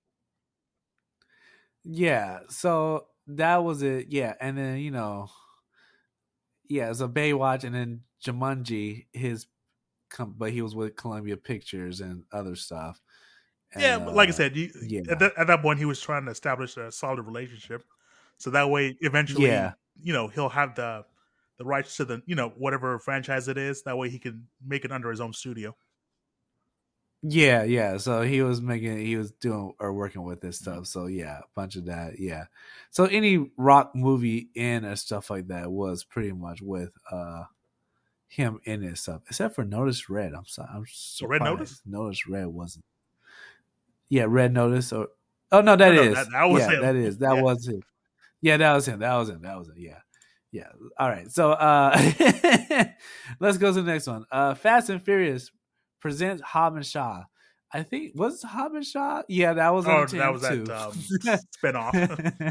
S1: Yeah, so that was it. Yeah, and then you know, yeah, so Baywatch, and then Jumanji, his, but he was with Columbia Pictures and other stuff. And,
S2: yeah, but like
S1: uh,
S2: I said, you,
S1: yeah.
S2: at, that, at that point, he was trying to establish a solid relationship, so that way, eventually,
S1: yeah.
S2: you know, he'll have the the rights to the, you know, whatever franchise it is. That way, he can make it under his own studio.
S1: Yeah, yeah. So he was making, he was doing or working with this stuff. So yeah, a bunch of that. Yeah. So any Rock movie in or stuff like that was pretty much with uh him in his stuff, except for Notice Red. I'm sorry. I'm
S2: so Red Notice.
S1: Notice Red wasn't. Yeah, Red Notice or Oh no,
S2: No,
S1: that
S2: no, that
S1: is
S2: that was
S1: yeah,
S2: him.
S1: that is that
S2: Yeah.
S1: was him. Yeah, that was him. That was him. That was him. Yeah, yeah. All right, so uh, let's go to the next one. Uh, Fast and Furious presents Hobbs and Shaw. I think was Hobbs and Shaw. Yeah, that was
S2: Oh,
S1: under
S2: that
S1: him
S2: was that
S1: too.
S2: um spinoff.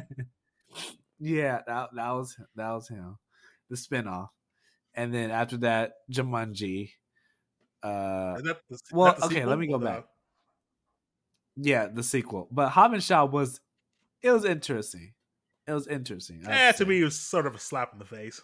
S1: Yeah, that, that was that was him, the spinoff, and then after that, Jumanji. Uh,
S2: Is that the, is that
S1: well,
S2: the
S1: okay, let
S2: sequel
S1: me
S2: or
S1: go back.
S2: the?
S1: Yeah, the sequel, but Hobbs and Shaw was it was interesting. It was interesting. I have
S2: Eh,
S1: to
S2: to me,
S1: say.
S2: it was sort of a slap in the face.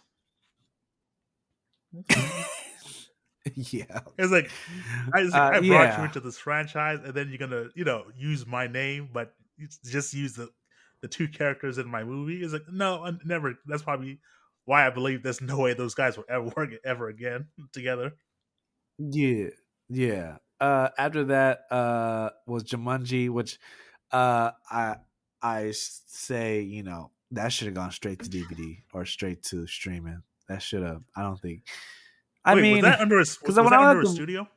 S1: Yeah.
S2: It's like I just,
S1: Uh,
S2: I brought you
S1: yeah.
S2: into this franchise, and then you're gonna, you know, use my name, but you just use the the two characters in my movie. It's like no, I never. That's probably why I believe there's no way those guys will ever work ever again together.
S1: Yeah. Yeah. Uh, after that, uh, was Jumanji, which, uh, I, I say, you know, that should have gone straight to D V D or straight to streaming. That should have. I don't think. I
S2: Wait, was
S1: mean,
S2: that under a
S1: because
S2: was
S1: when
S2: that
S1: I
S2: under
S1: went
S2: a
S1: to,
S2: studio?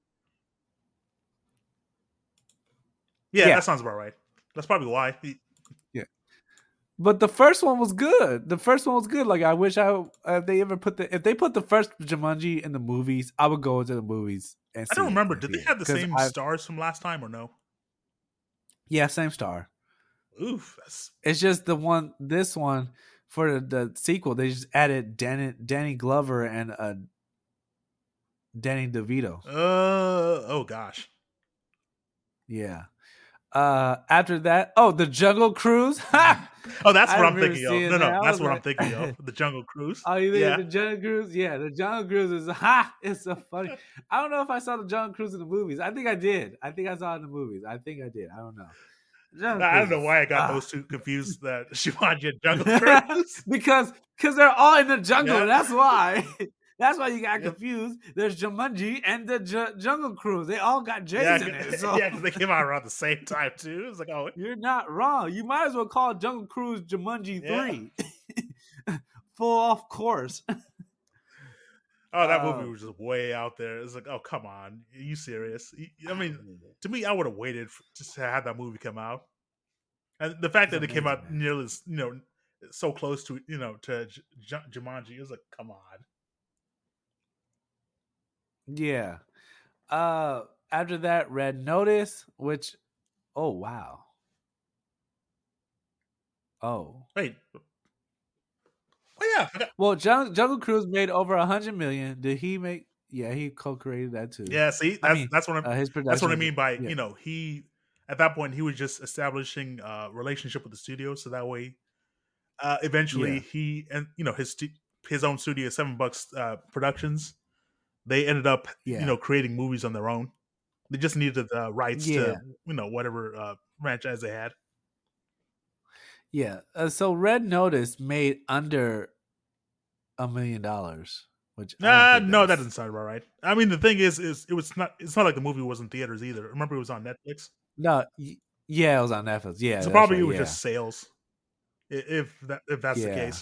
S2: Yeah, that
S1: yeah,
S2: sounds about right. That's probably why.
S1: yeah. But the first one was good. The first one was good. Like I wish I if they ever put the if they put the first Jumanji in the movies, I would go into the movies and
S2: I don't
S1: see it in
S2: remember.
S1: the
S2: Did they
S1: theater
S2: have the
S1: because
S2: same
S1: I
S2: stars from last time or no?
S1: yeah same star.
S2: Oof, that's
S1: It's just the one this one for the, the sequel they just added Danny Danny Glover and uh Danny DeVito.
S2: uh oh gosh.
S1: Yeah. Uh after that, oh the Jungle Cruise. Ha!
S2: Oh, that's
S1: I
S2: what I'm
S1: remember
S2: thinking of.
S1: seeing
S2: No,
S1: that.
S2: no,
S1: I
S2: that's
S1: was
S2: what I'm
S1: like
S2: thinking of. The Jungle Cruise.
S1: oh, you think
S2: Yeah.
S1: the Jungle Cruise? Yeah, the Jungle Cruise is ha. It's so funny. I don't know if I saw the Jungle Cruise in the movies. I think I did. I think I saw it in the movies. I think I did. I don't know. The Jungle
S2: I
S1: Cruise
S2: don't know
S1: is
S2: why I got
S1: ah.
S2: those two confused. That Jumanji and Jungle Cruise.
S1: because because they're all in the jungle.
S2: Yeah,
S1: That's why. That's why you got
S2: yeah,
S1: confused. There's Jumanji and the Ju- Jungle Cruise. They all got
S2: yeah,
S1: J's in it. So
S2: yeah. Because they came out around the same time too. It's like, oh,
S1: you're not wrong. You might as well call Jungle Cruise Jumanji
S2: yeah.
S1: three. Full off course.
S2: Oh, that movie
S1: Um,
S2: was just way out there. It's like, oh, come on, are you serious? I mean, to me, I would have waited for, just to have that movie come out, and the fact
S1: it's
S2: that it came
S1: amazing,
S2: out
S1: man.
S2: nearly, you know, so close to, you know, to J- J- Jumanji is like, come on.
S1: Yeah. Uh after that, Red Notice, which oh wow. Oh.
S2: Wait, oh yeah, I got-
S1: Well, Jungle, Jungle Cruise made over a hundred million. Did he make yeah, he co-created that too.
S2: yeah. See,
S1: I
S2: that's
S1: mean,
S2: that's what I'm.
S1: uh, his
S2: That's what
S1: production
S2: I
S1: was
S2: mean by
S1: yeah.
S2: you know he at that point he was just establishing a relationship with the studio, so that way, uh, eventually
S1: Yeah.
S2: he and you know his stu- his own studio, Seven Bucks uh, Productions, they ended up you
S1: Yeah.
S2: know creating movies on their own. They just needed the rights to
S1: Yeah.
S2: you know whatever uh, franchise they had.
S1: Yeah. Uh, so Red Notice made under a million dollars, which I don't
S2: Nah,
S1: think
S2: no, that
S1: that's
S2: doesn't sound about right. I mean, the thing is, is it was not. It's not like the movie was in theaters either. Remember, it was on Netflix,
S1: no. y- Yeah, it was on Netflix. Yeah,
S2: so
S1: that's
S2: probably it
S1: right.
S2: was
S1: Yeah.
S2: just sales. i- If that if that's the
S1: Yeah.
S2: case,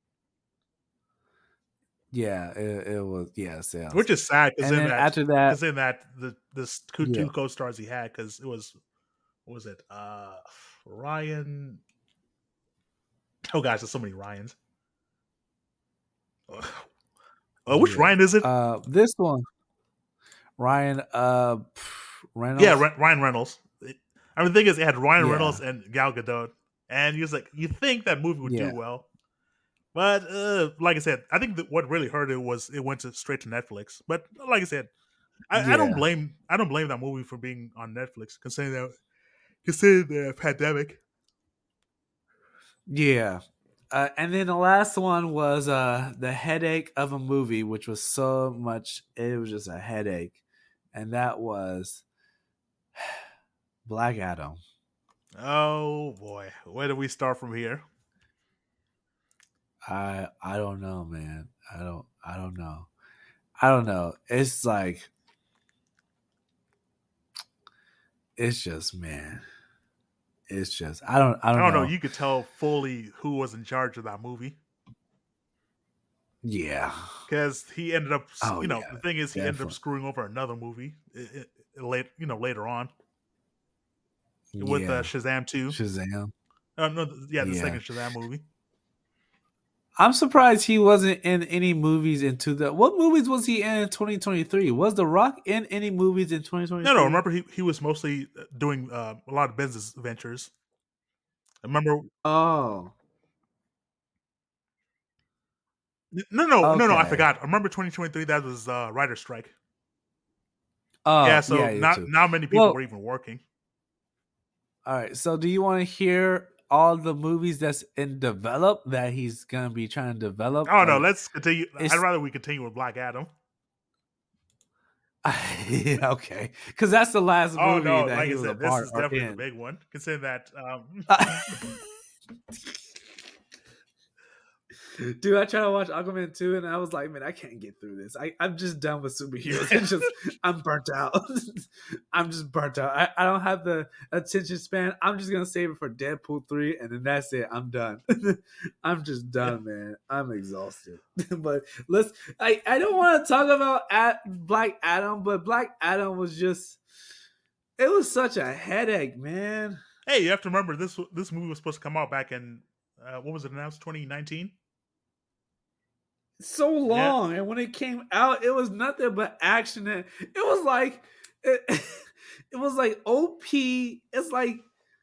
S1: Yeah. It, it was yeah, sales.
S2: which is sad because
S1: And
S2: in
S1: then
S2: that
S1: after that,
S2: because in that the the s- two
S1: yeah.
S2: two co-stars he had because it was what was it uh Ryan. Oh gosh, there's so many Ryans. Uh, which
S1: Yeah.
S2: Ryan is it?
S1: Uh this one, Ryan uh
S2: Yeah,
S1: Reynolds.
S2: Ry- Ryan Reynolds. It- I mean, the thing is, it had Ryan
S1: Yeah.
S2: Reynolds and Gal Gadot, and he was like, you think that movie would do
S1: Yeah.
S2: well, but uh, like I said, I think that what really hurt it was it went to straight to Netflix. But like I said, I, I don't
S1: Yeah.
S2: blame I don't blame that movie for being on Netflix, considering that considering the pandemic.
S1: Yeah. Uh, and then the last one was uh the headache of a movie, which was so much it was just a headache. And that was Black Adam.
S2: Oh boy, where do we start from here?
S1: I I don't know, man. I don't I don't know. I don't know. It's like it's just man. It's just I don't I
S2: I
S1: don't
S2: don't know.
S1: know.
S2: You could tell fully who was in charge of that movie
S1: Yeah.
S2: because he ended up,
S1: Oh
S2: you know,
S1: yeah,
S2: the thing is, he ended up
S1: definitely.
S2: screwing over another movie late, you know, later on. with uh,
S1: Yeah,
S2: Shazam two.
S1: Shazam.
S2: Oh no, yeah, the
S1: Yeah,
S2: second Shazam movie.
S1: I'm surprised he wasn't in any movies in two. The what movies was he in in twenty twenty-three? Was The Rock in any movies in
S2: No, no.
S1: twenty twenty-three?
S2: Remember, he he was mostly uh, doing uh, a lot of business ventures. Remember?
S1: Oh,
S2: No, no, no, no. I
S1: okay.
S2: forgot. Remember twenty twenty-three? That was uh, writer strike. Yeah,
S1: Oh,
S2: so
S1: yeah, you
S2: not
S1: too.
S2: not many people
S1: Well,
S2: were even working.
S1: all right. So, do you want to hear all the movies that's in develop that he's gonna be trying to develop?
S2: Oh no,
S1: Like,
S2: let's continue. I'd
S1: it's
S2: rather we continue with Black Adam.
S1: yeah, okay, because that's the last
S2: Oh
S1: movie
S2: no,
S1: that
S2: like
S1: he
S2: I
S1: was a
S2: said, this
S1: part
S2: is
S1: or
S2: definitely the
S1: in.
S2: big one. Consider that. Um,
S1: Dude, I tried to watch Aquaman two, and I was like, man, I can't get through this. I, I'm just done with superheroes. It's just, I'm burnt out. I'm just burnt out. I, I don't have the attention span. I'm just gonna save it for Deadpool three, and then that's it. I'm done. I'm just done, man. I'm exhausted. But let's. I I don't want to talk about at Black Adam, but Black Adam was just. It was such a headache, man.
S2: hey, you have to remember this. This movie was supposed to come out back in uh, what was it announced? twenty nineteen.
S1: So
S2: Yeah.
S1: long, and when it came out, it was nothing but action. And it was like it, it was like O P. It's like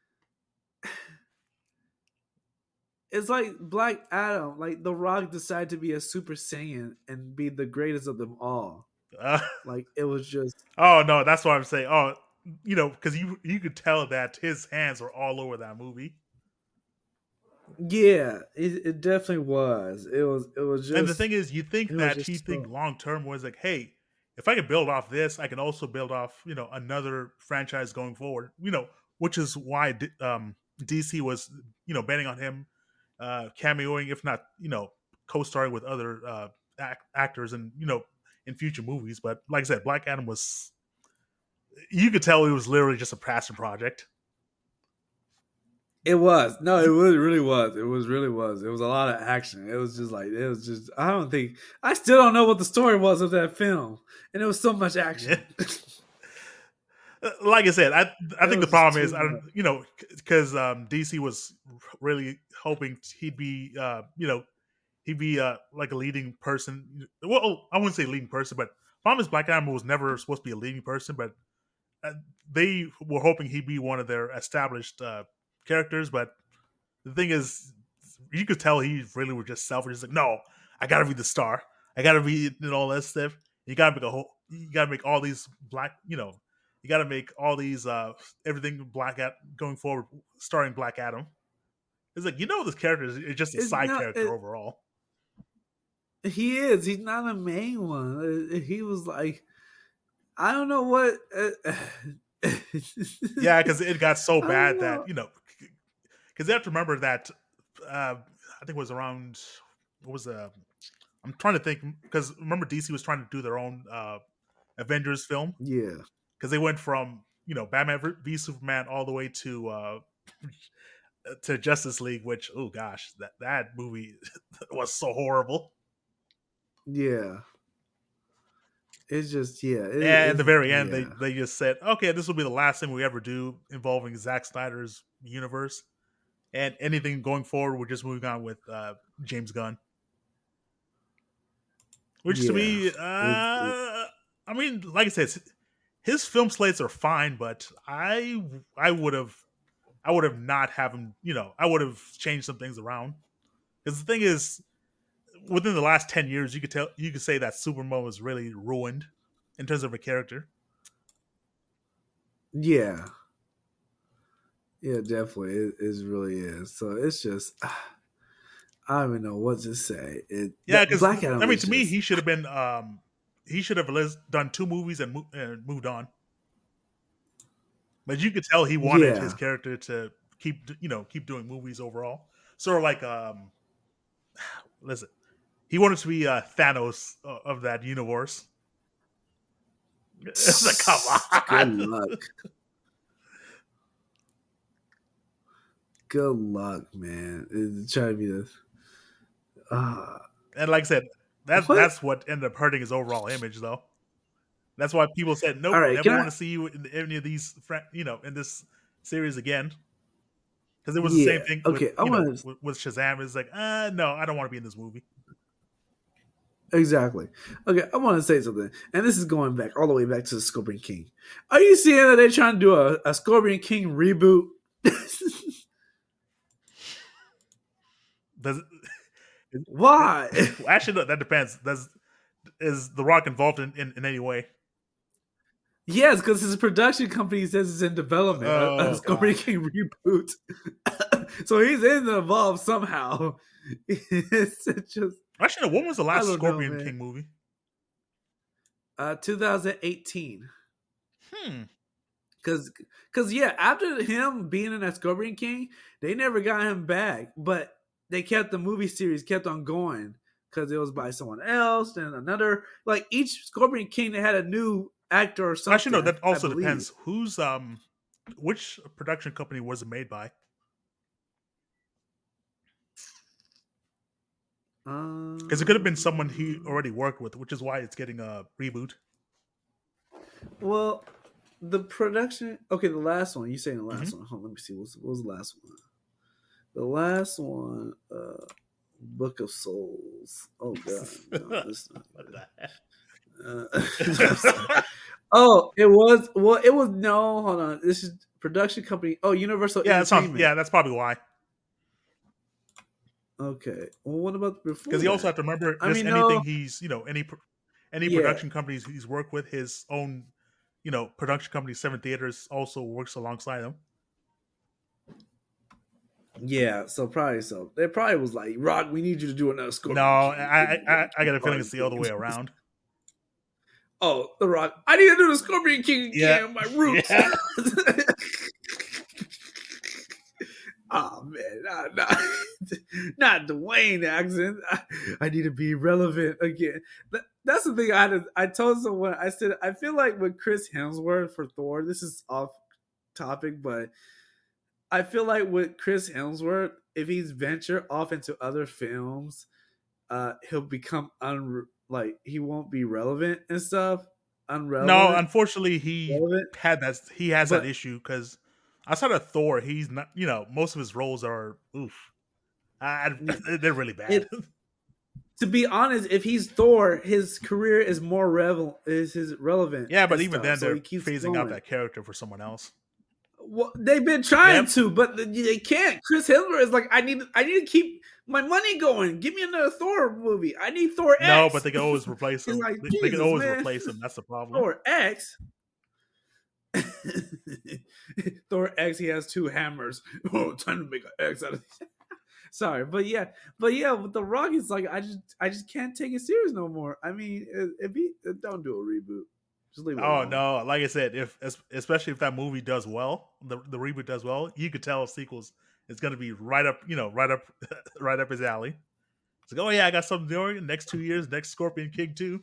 S1: it's like Black Adam. Like The Rock decided to be a Super Saiyan and be the greatest of them all.
S2: Uh,
S1: Like it was just
S2: oh no, that's what I'm saying. Oh, you know, because you you could tell that his hands were all over that movie.
S1: yeah. It, it definitely was. It was. It was
S2: And the
S1: just.
S2: thing is, you think
S1: It was
S2: that he
S1: just
S2: think
S1: so.
S2: long term was like, hey, if I can build off this, I can also build off you know another franchise going forward. You know, which is why D- um, D C was you know betting on him uh, cameoing, if not you know co-starring with other uh, act- actors and you know in future movies. But like I said, Black Adam was you could tell it was literally just a passion project.
S1: It was. No, it was really was. It was really was. It was a lot of action. It was just like it was just I don't think I still don't know what the story was of that film. And it was so much
S2: Yeah.
S1: action.
S2: Like I said, I I
S1: It
S2: think the
S1: was just
S2: problem
S1: too
S2: is I
S1: much.
S2: don't you know because um, D C was really hoping he'd be uh, you know he'd be uh, like a leading person. Well, I wouldn't say leading person, but problem is Black Adam was never supposed to be a leading person, but uh, they were hoping he'd be one of their established uh, characters. But the thing is, you could tell he really was just selfish. He's like, no, I gotta be the star. I gotta be and all that stuff. You gotta make a whole. You gotta make all these black. You know, you gotta make all these uh everything black at going forward, starring Black Adam. It's like you know this character is is just a
S1: It's
S2: side
S1: not
S2: character
S1: it,
S2: overall.
S1: he is. He's not a main one. Uh, He was like I don't know what uh,
S2: Yeah, because it got so
S1: I don't
S2: bad that
S1: know.
S2: you know, because you have to remember that uh, I think it was around what was uh I'm trying to think because remember D C was trying to do their own uh Avengers film
S1: Yeah.
S2: because they went from you know Batman v Superman all the way to uh to Justice League, which oh gosh, that that movie was so horrible.
S1: Yeah. It's just yeah, it
S2: And at the
S1: is
S2: very end, they
S1: yeah.
S2: they just said, okay, this will be the last thing we ever do involving Zack Snyder's universe, and anything going forward, we're just moving on with uh, James Gunn. Which to
S1: Yeah.
S2: me, uh,
S1: It's it,
S2: I mean, like I said, his film slates are fine, but I I would have I would have not have him. You know, I would have changed some things around because the thing is, within the last ten years, you could tell you could say that Superman was really ruined in terms of a character.
S1: yeah. Yeah, definitely. It, it really is. So it's just I don't even know what to say. It
S2: Yeah,
S1: that
S2: because
S1: Black
S2: I
S1: Adam
S2: mean,
S1: was
S2: to me,
S1: just
S2: he should have been um he should have lis- done two movies and, mo- and moved on. But you could tell he wanted his
S1: yeah.
S2: character to keep you know keep doing movies overall. Sort of like um, listen, he wanted to be uh, Thanos uh, of that universe. It's like, come
S1: Good
S2: on.
S1: luck. Good luck, man. It's trying to be this. Uh,
S2: And like I said, that's
S1: what?
S2: that's what ended up hurting his overall image, though. That's why people said,
S1: All
S2: "Nope,
S1: right,
S2: never
S1: can
S2: want
S1: I?
S2: to see you in any of these, fr- you know, in this series again because it was the same
S1: Yeah.
S2: thing with
S1: Okay. I
S2: you know
S1: want to
S2: with, with Shazam. It's like, uh, no, I don't want to be in this movie.
S1: exactly. Okay. I want to say something, and this is going back all the way back to the Scorpion King. Are you seeing that they're trying to do a, a Scorpion King reboot?
S2: Does it,
S1: Why?
S2: well, actually no, that depends. Does is The Rock involved in, in, in any way?
S1: Yes, because his production company says it's in development. A, a
S2: Oh
S1: Scorpion
S2: god.
S1: King reboot. So he's in involved somehow. It's just
S2: Actually, no, when was the
S1: I
S2: last
S1: don't know,
S2: Scorpion
S1: man.
S2: King movie?
S1: Uh, twenty eighteen.
S2: Hmm.
S1: Cause, cause yeah, after him being in that Scorpion King, they never got him back. But they kept the movie series kept on going because it was by someone else and another. Like each Scorpion King, they had a new actor or
S2: Actually, no,
S1: something.
S2: that
S1: I
S2: also
S1: believe.
S2: depends. Who's um which production company was it made by? Because it could have been someone he
S1: Um,
S2: already worked with, which is why it's getting a reboot.
S1: well, the production. Okay, the last one. You saying the
S2: hmm
S1: last one? Hold on, let me see. What was, what was the last one? The last one. Uh, Book of Souls. Oh god, no, this is not
S2: What
S1: good.
S2: the heck?
S1: Uh, oh, it was. Well, it was. No, hold on. This is production company. Oh, Universal
S2: yeah, that sounds.
S1: Entertainment.
S2: Yeah, that's probably why.
S1: Okay. Well, what about
S2: Because
S1: before
S2: you also
S1: that?
S2: have to remember,
S1: I
S2: just
S1: mean, no.
S2: anything he's, you know, any pr- any
S1: Yeah,
S2: production companies he's worked with, his own, you know, production company, Seven Theaters, also works alongside him.
S1: yeah. So probably so. They probably was like, Rock, we need you to do another
S2: No,
S1: Scorpion King. Give
S2: I
S1: me
S2: I,
S1: one.
S2: I got a feeling
S1: Probably
S2: it's the other way
S1: did.
S2: around.
S1: Oh, The Rock. I need to do the Scorpion King
S2: Yeah,
S1: again. My roots.
S2: yeah.
S1: Oh man, not, not, not Dwayne accent. I, I need to be relevant again. That, that's the thing. I had to, I told someone. I said I feel like with Chris Hemsworth for Thor. This is off topic, but I feel like with Chris Hemsworth, if he's venture off into other films, uh, he'll become un like he won't be relevant and stuff.
S2: No,
S1: Unrelevant,
S2: unfortunately, he
S1: relevant.
S2: had that. He has that
S1: But
S2: issue because outside of Thor, he's not. You know, most of his roles are oof. I, they're really bad.
S1: it to be honest, if he's Thor, his career is more revel is his relevant
S2: Yeah, but
S1: and
S2: even
S1: stuff.
S2: then,
S1: So
S2: they're
S1: he keeps
S2: phasing out
S1: going.
S2: that character for someone else.
S1: Well, they've been trying
S2: Yep.
S1: to, but they can't. Chris Hemsworth is like, I need, I need to keep my money going. Give me another Thor movie. I need Thor
S2: No, but
S1: X.
S2: they can always replace
S1: He's
S2: him.
S1: like,
S2: They, they can
S1: Jesus,
S2: always
S1: man,
S2: replace him. That's the problem.
S1: Thor X. Thor X. He has two hammers. Oh, time to make an X out of. Sorry, but yeah, but yeah, with the Rock, it's like I just, I just can't take it serious no more. I mean, if he don't do a reboot, just leave it
S2: Oh
S1: alone.
S2: no! Like I said, if especially if that movie does well, the the reboot does well, you could tell sequels is going to be right up, you know, right up, right up his alley. It's like, oh yeah, I got something doing next two years, next Scorpion King two.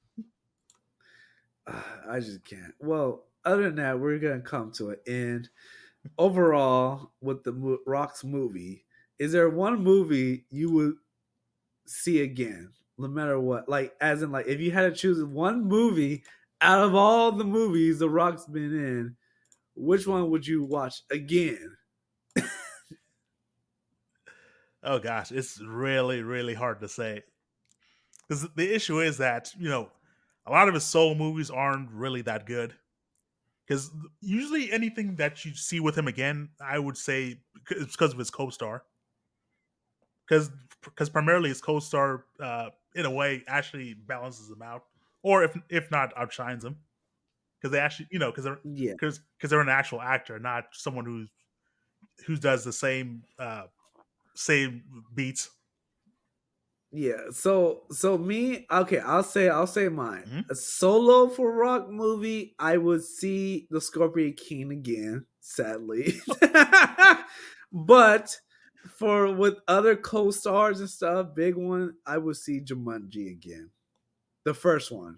S1: I just can't. Well, other than that, we're gonna come to an end. Overall, with the Mo- Rock's movie, is there one movie you would see again, no matter what? Like, as in, like, if you had to choose one movie out of all the movies the Rock's been in, which one would you watch again?
S2: Oh gosh, it's really, really hard to say because the issue is that you know a lot of his solo movies aren't really that good. Because usually anything that you see with him again, I would say it's because of his co-star. Because because primarily his co-star, uh, in a way, actually balances him out, or if if not outshines him. Because they actually, you know, because they're
S1: Yeah,
S2: because because they're an actual actor, not someone who's who does the same uh, same beats.
S1: yeah. So, so me, okay. I'll say, I'll say mine.
S2: Mm-hmm.
S1: A solo for Rock movie, I would see the Scorpion King again. Sadly, but for with other co-stars and stuff, big one, I would see Jumanji again. The first one.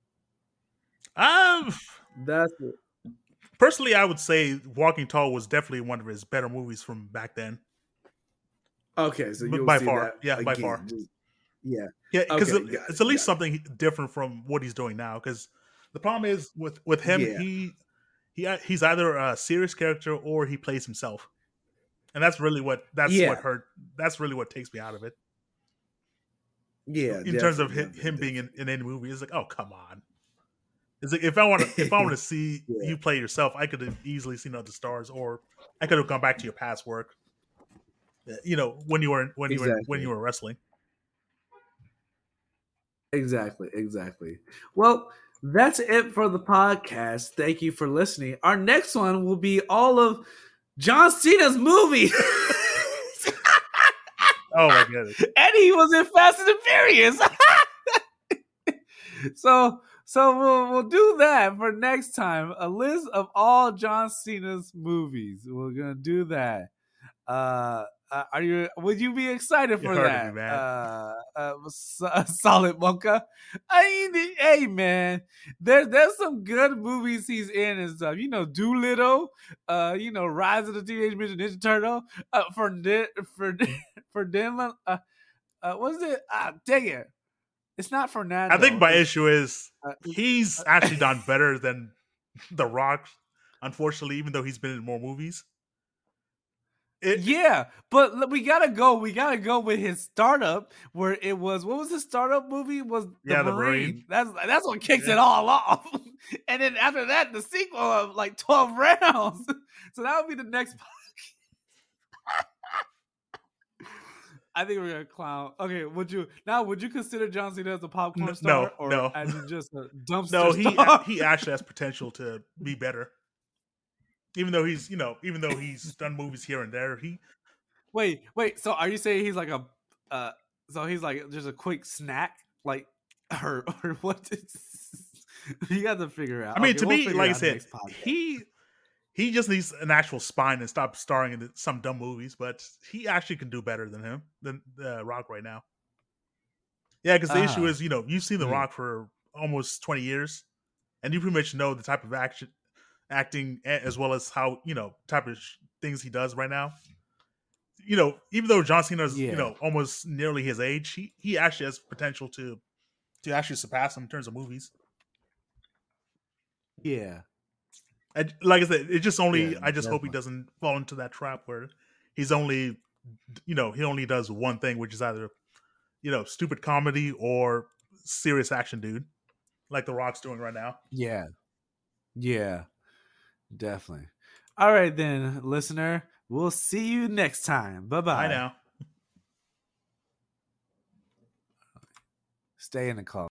S2: Um,
S1: That's it.
S2: personally, I would say Walking Tall was definitely one of his better movies from back then.
S1: Okay, so
S2: B-
S1: you'll
S2: by
S1: see
S2: far,
S1: that
S2: yeah, by far.
S1: again. Just, yeah.
S2: Yeah, because
S1: Okay, got
S2: it's
S1: it.
S2: at least
S1: Got it.
S2: something different from what he's doing now. Because the problem is with with him,
S1: Yeah.
S2: he he he's either a serious character or he plays himself, and that's really what that's
S3: Yeah.
S2: what hurt. That's really what takes me out of it.
S3: Yeah,
S2: In terms of him, him being in, in any movie, it's like, oh come on. It's like if I want to if I want to see
S3: Yeah.
S2: you play yourself, I could have easily seen other stars, or I could have gone back to your past work. You know, when you were when you were
S3: Exactly.
S2: when you were wrestling.
S3: Exactly, exactly. Well, that's it for the podcast. Thank you for listening. Our next one will be all of John Cena's movie.
S2: Oh my goodness.
S1: And he was in Fast and the Furious. so so we'll we'll do that for next time. A list of all John Cena's movies. We're gonna do that. Uh, uh are you? Would you be excited for
S2: You heard
S1: that?
S2: me, man.
S1: Uh, uh, so- solid Mocha. I mean, hey man, there's there's some good movies he's in and stuff. You know, Doolittle. Uh, you know, Rise of the Teenage Mutant Ninja Turtle. Uh, for for for Denman. Uh, uh, what's it? Ah, dang it. It's not Fernando.
S2: I think my
S1: It's-
S2: issue is
S1: uh,
S2: he's actually done better than The Rock, unfortunately, even though he's been in more movies. It,
S1: yeah, but l- we gotta go. We gotta go with his startup, where it was. What was his startup movie? Was the
S2: Yeah, The
S1: Marine?
S2: Marine.
S1: That's that's what kicks
S2: Yeah.
S1: it all off. And then after that, the sequel of like twelve rounds. So that would be the next. I think we're gonna clown. Okay, would you now? Would you consider John Cena as a popcorn
S2: N-
S1: star,
S2: no,
S1: or
S2: no.
S1: as he just a dumpster
S2: no, he
S1: star?
S2: he actually has potential to be better. Even though he's, you know, even though he's done movies here and there, he
S1: Wait, wait. So are you saying he's like a? Uh, so he's like just a quick snack, like or or what? You got to figure out.
S2: I mean,
S1: Okay,
S2: to
S1: we'll
S2: me,
S1: figure
S2: like
S1: it
S2: I
S1: out
S2: said,
S1: next podcast.
S2: he he just needs an actual spine and stop starring in some dumb movies. But he actually can do better than him than uh, Rock right now. Yeah, because the issue
S1: Ah.
S2: is, you know, you've seen The
S1: Hmm.
S2: Rock for almost twenty years, and you pretty much know the type of action, acting, a- as well as how, you know, type of sh- things he does right now. You know, even though John Cena's,
S1: Yeah.
S2: you know, almost nearly his age, he, he actually has potential to to actually surpass him in terms of movies.
S1: Yeah.
S2: And like I said, it just only
S1: Yeah,
S2: I just hope he
S1: definitely.
S2: doesn't fall into that trap where he's only, you know, he only does one thing, which is either, you know, stupid comedy or serious action, dude, like The Rock's doing right now.
S1: Yeah. Yeah. Definitely. All right then, listener. We'll see you next time. Bye bye.
S2: I know.
S1: Stay in the call.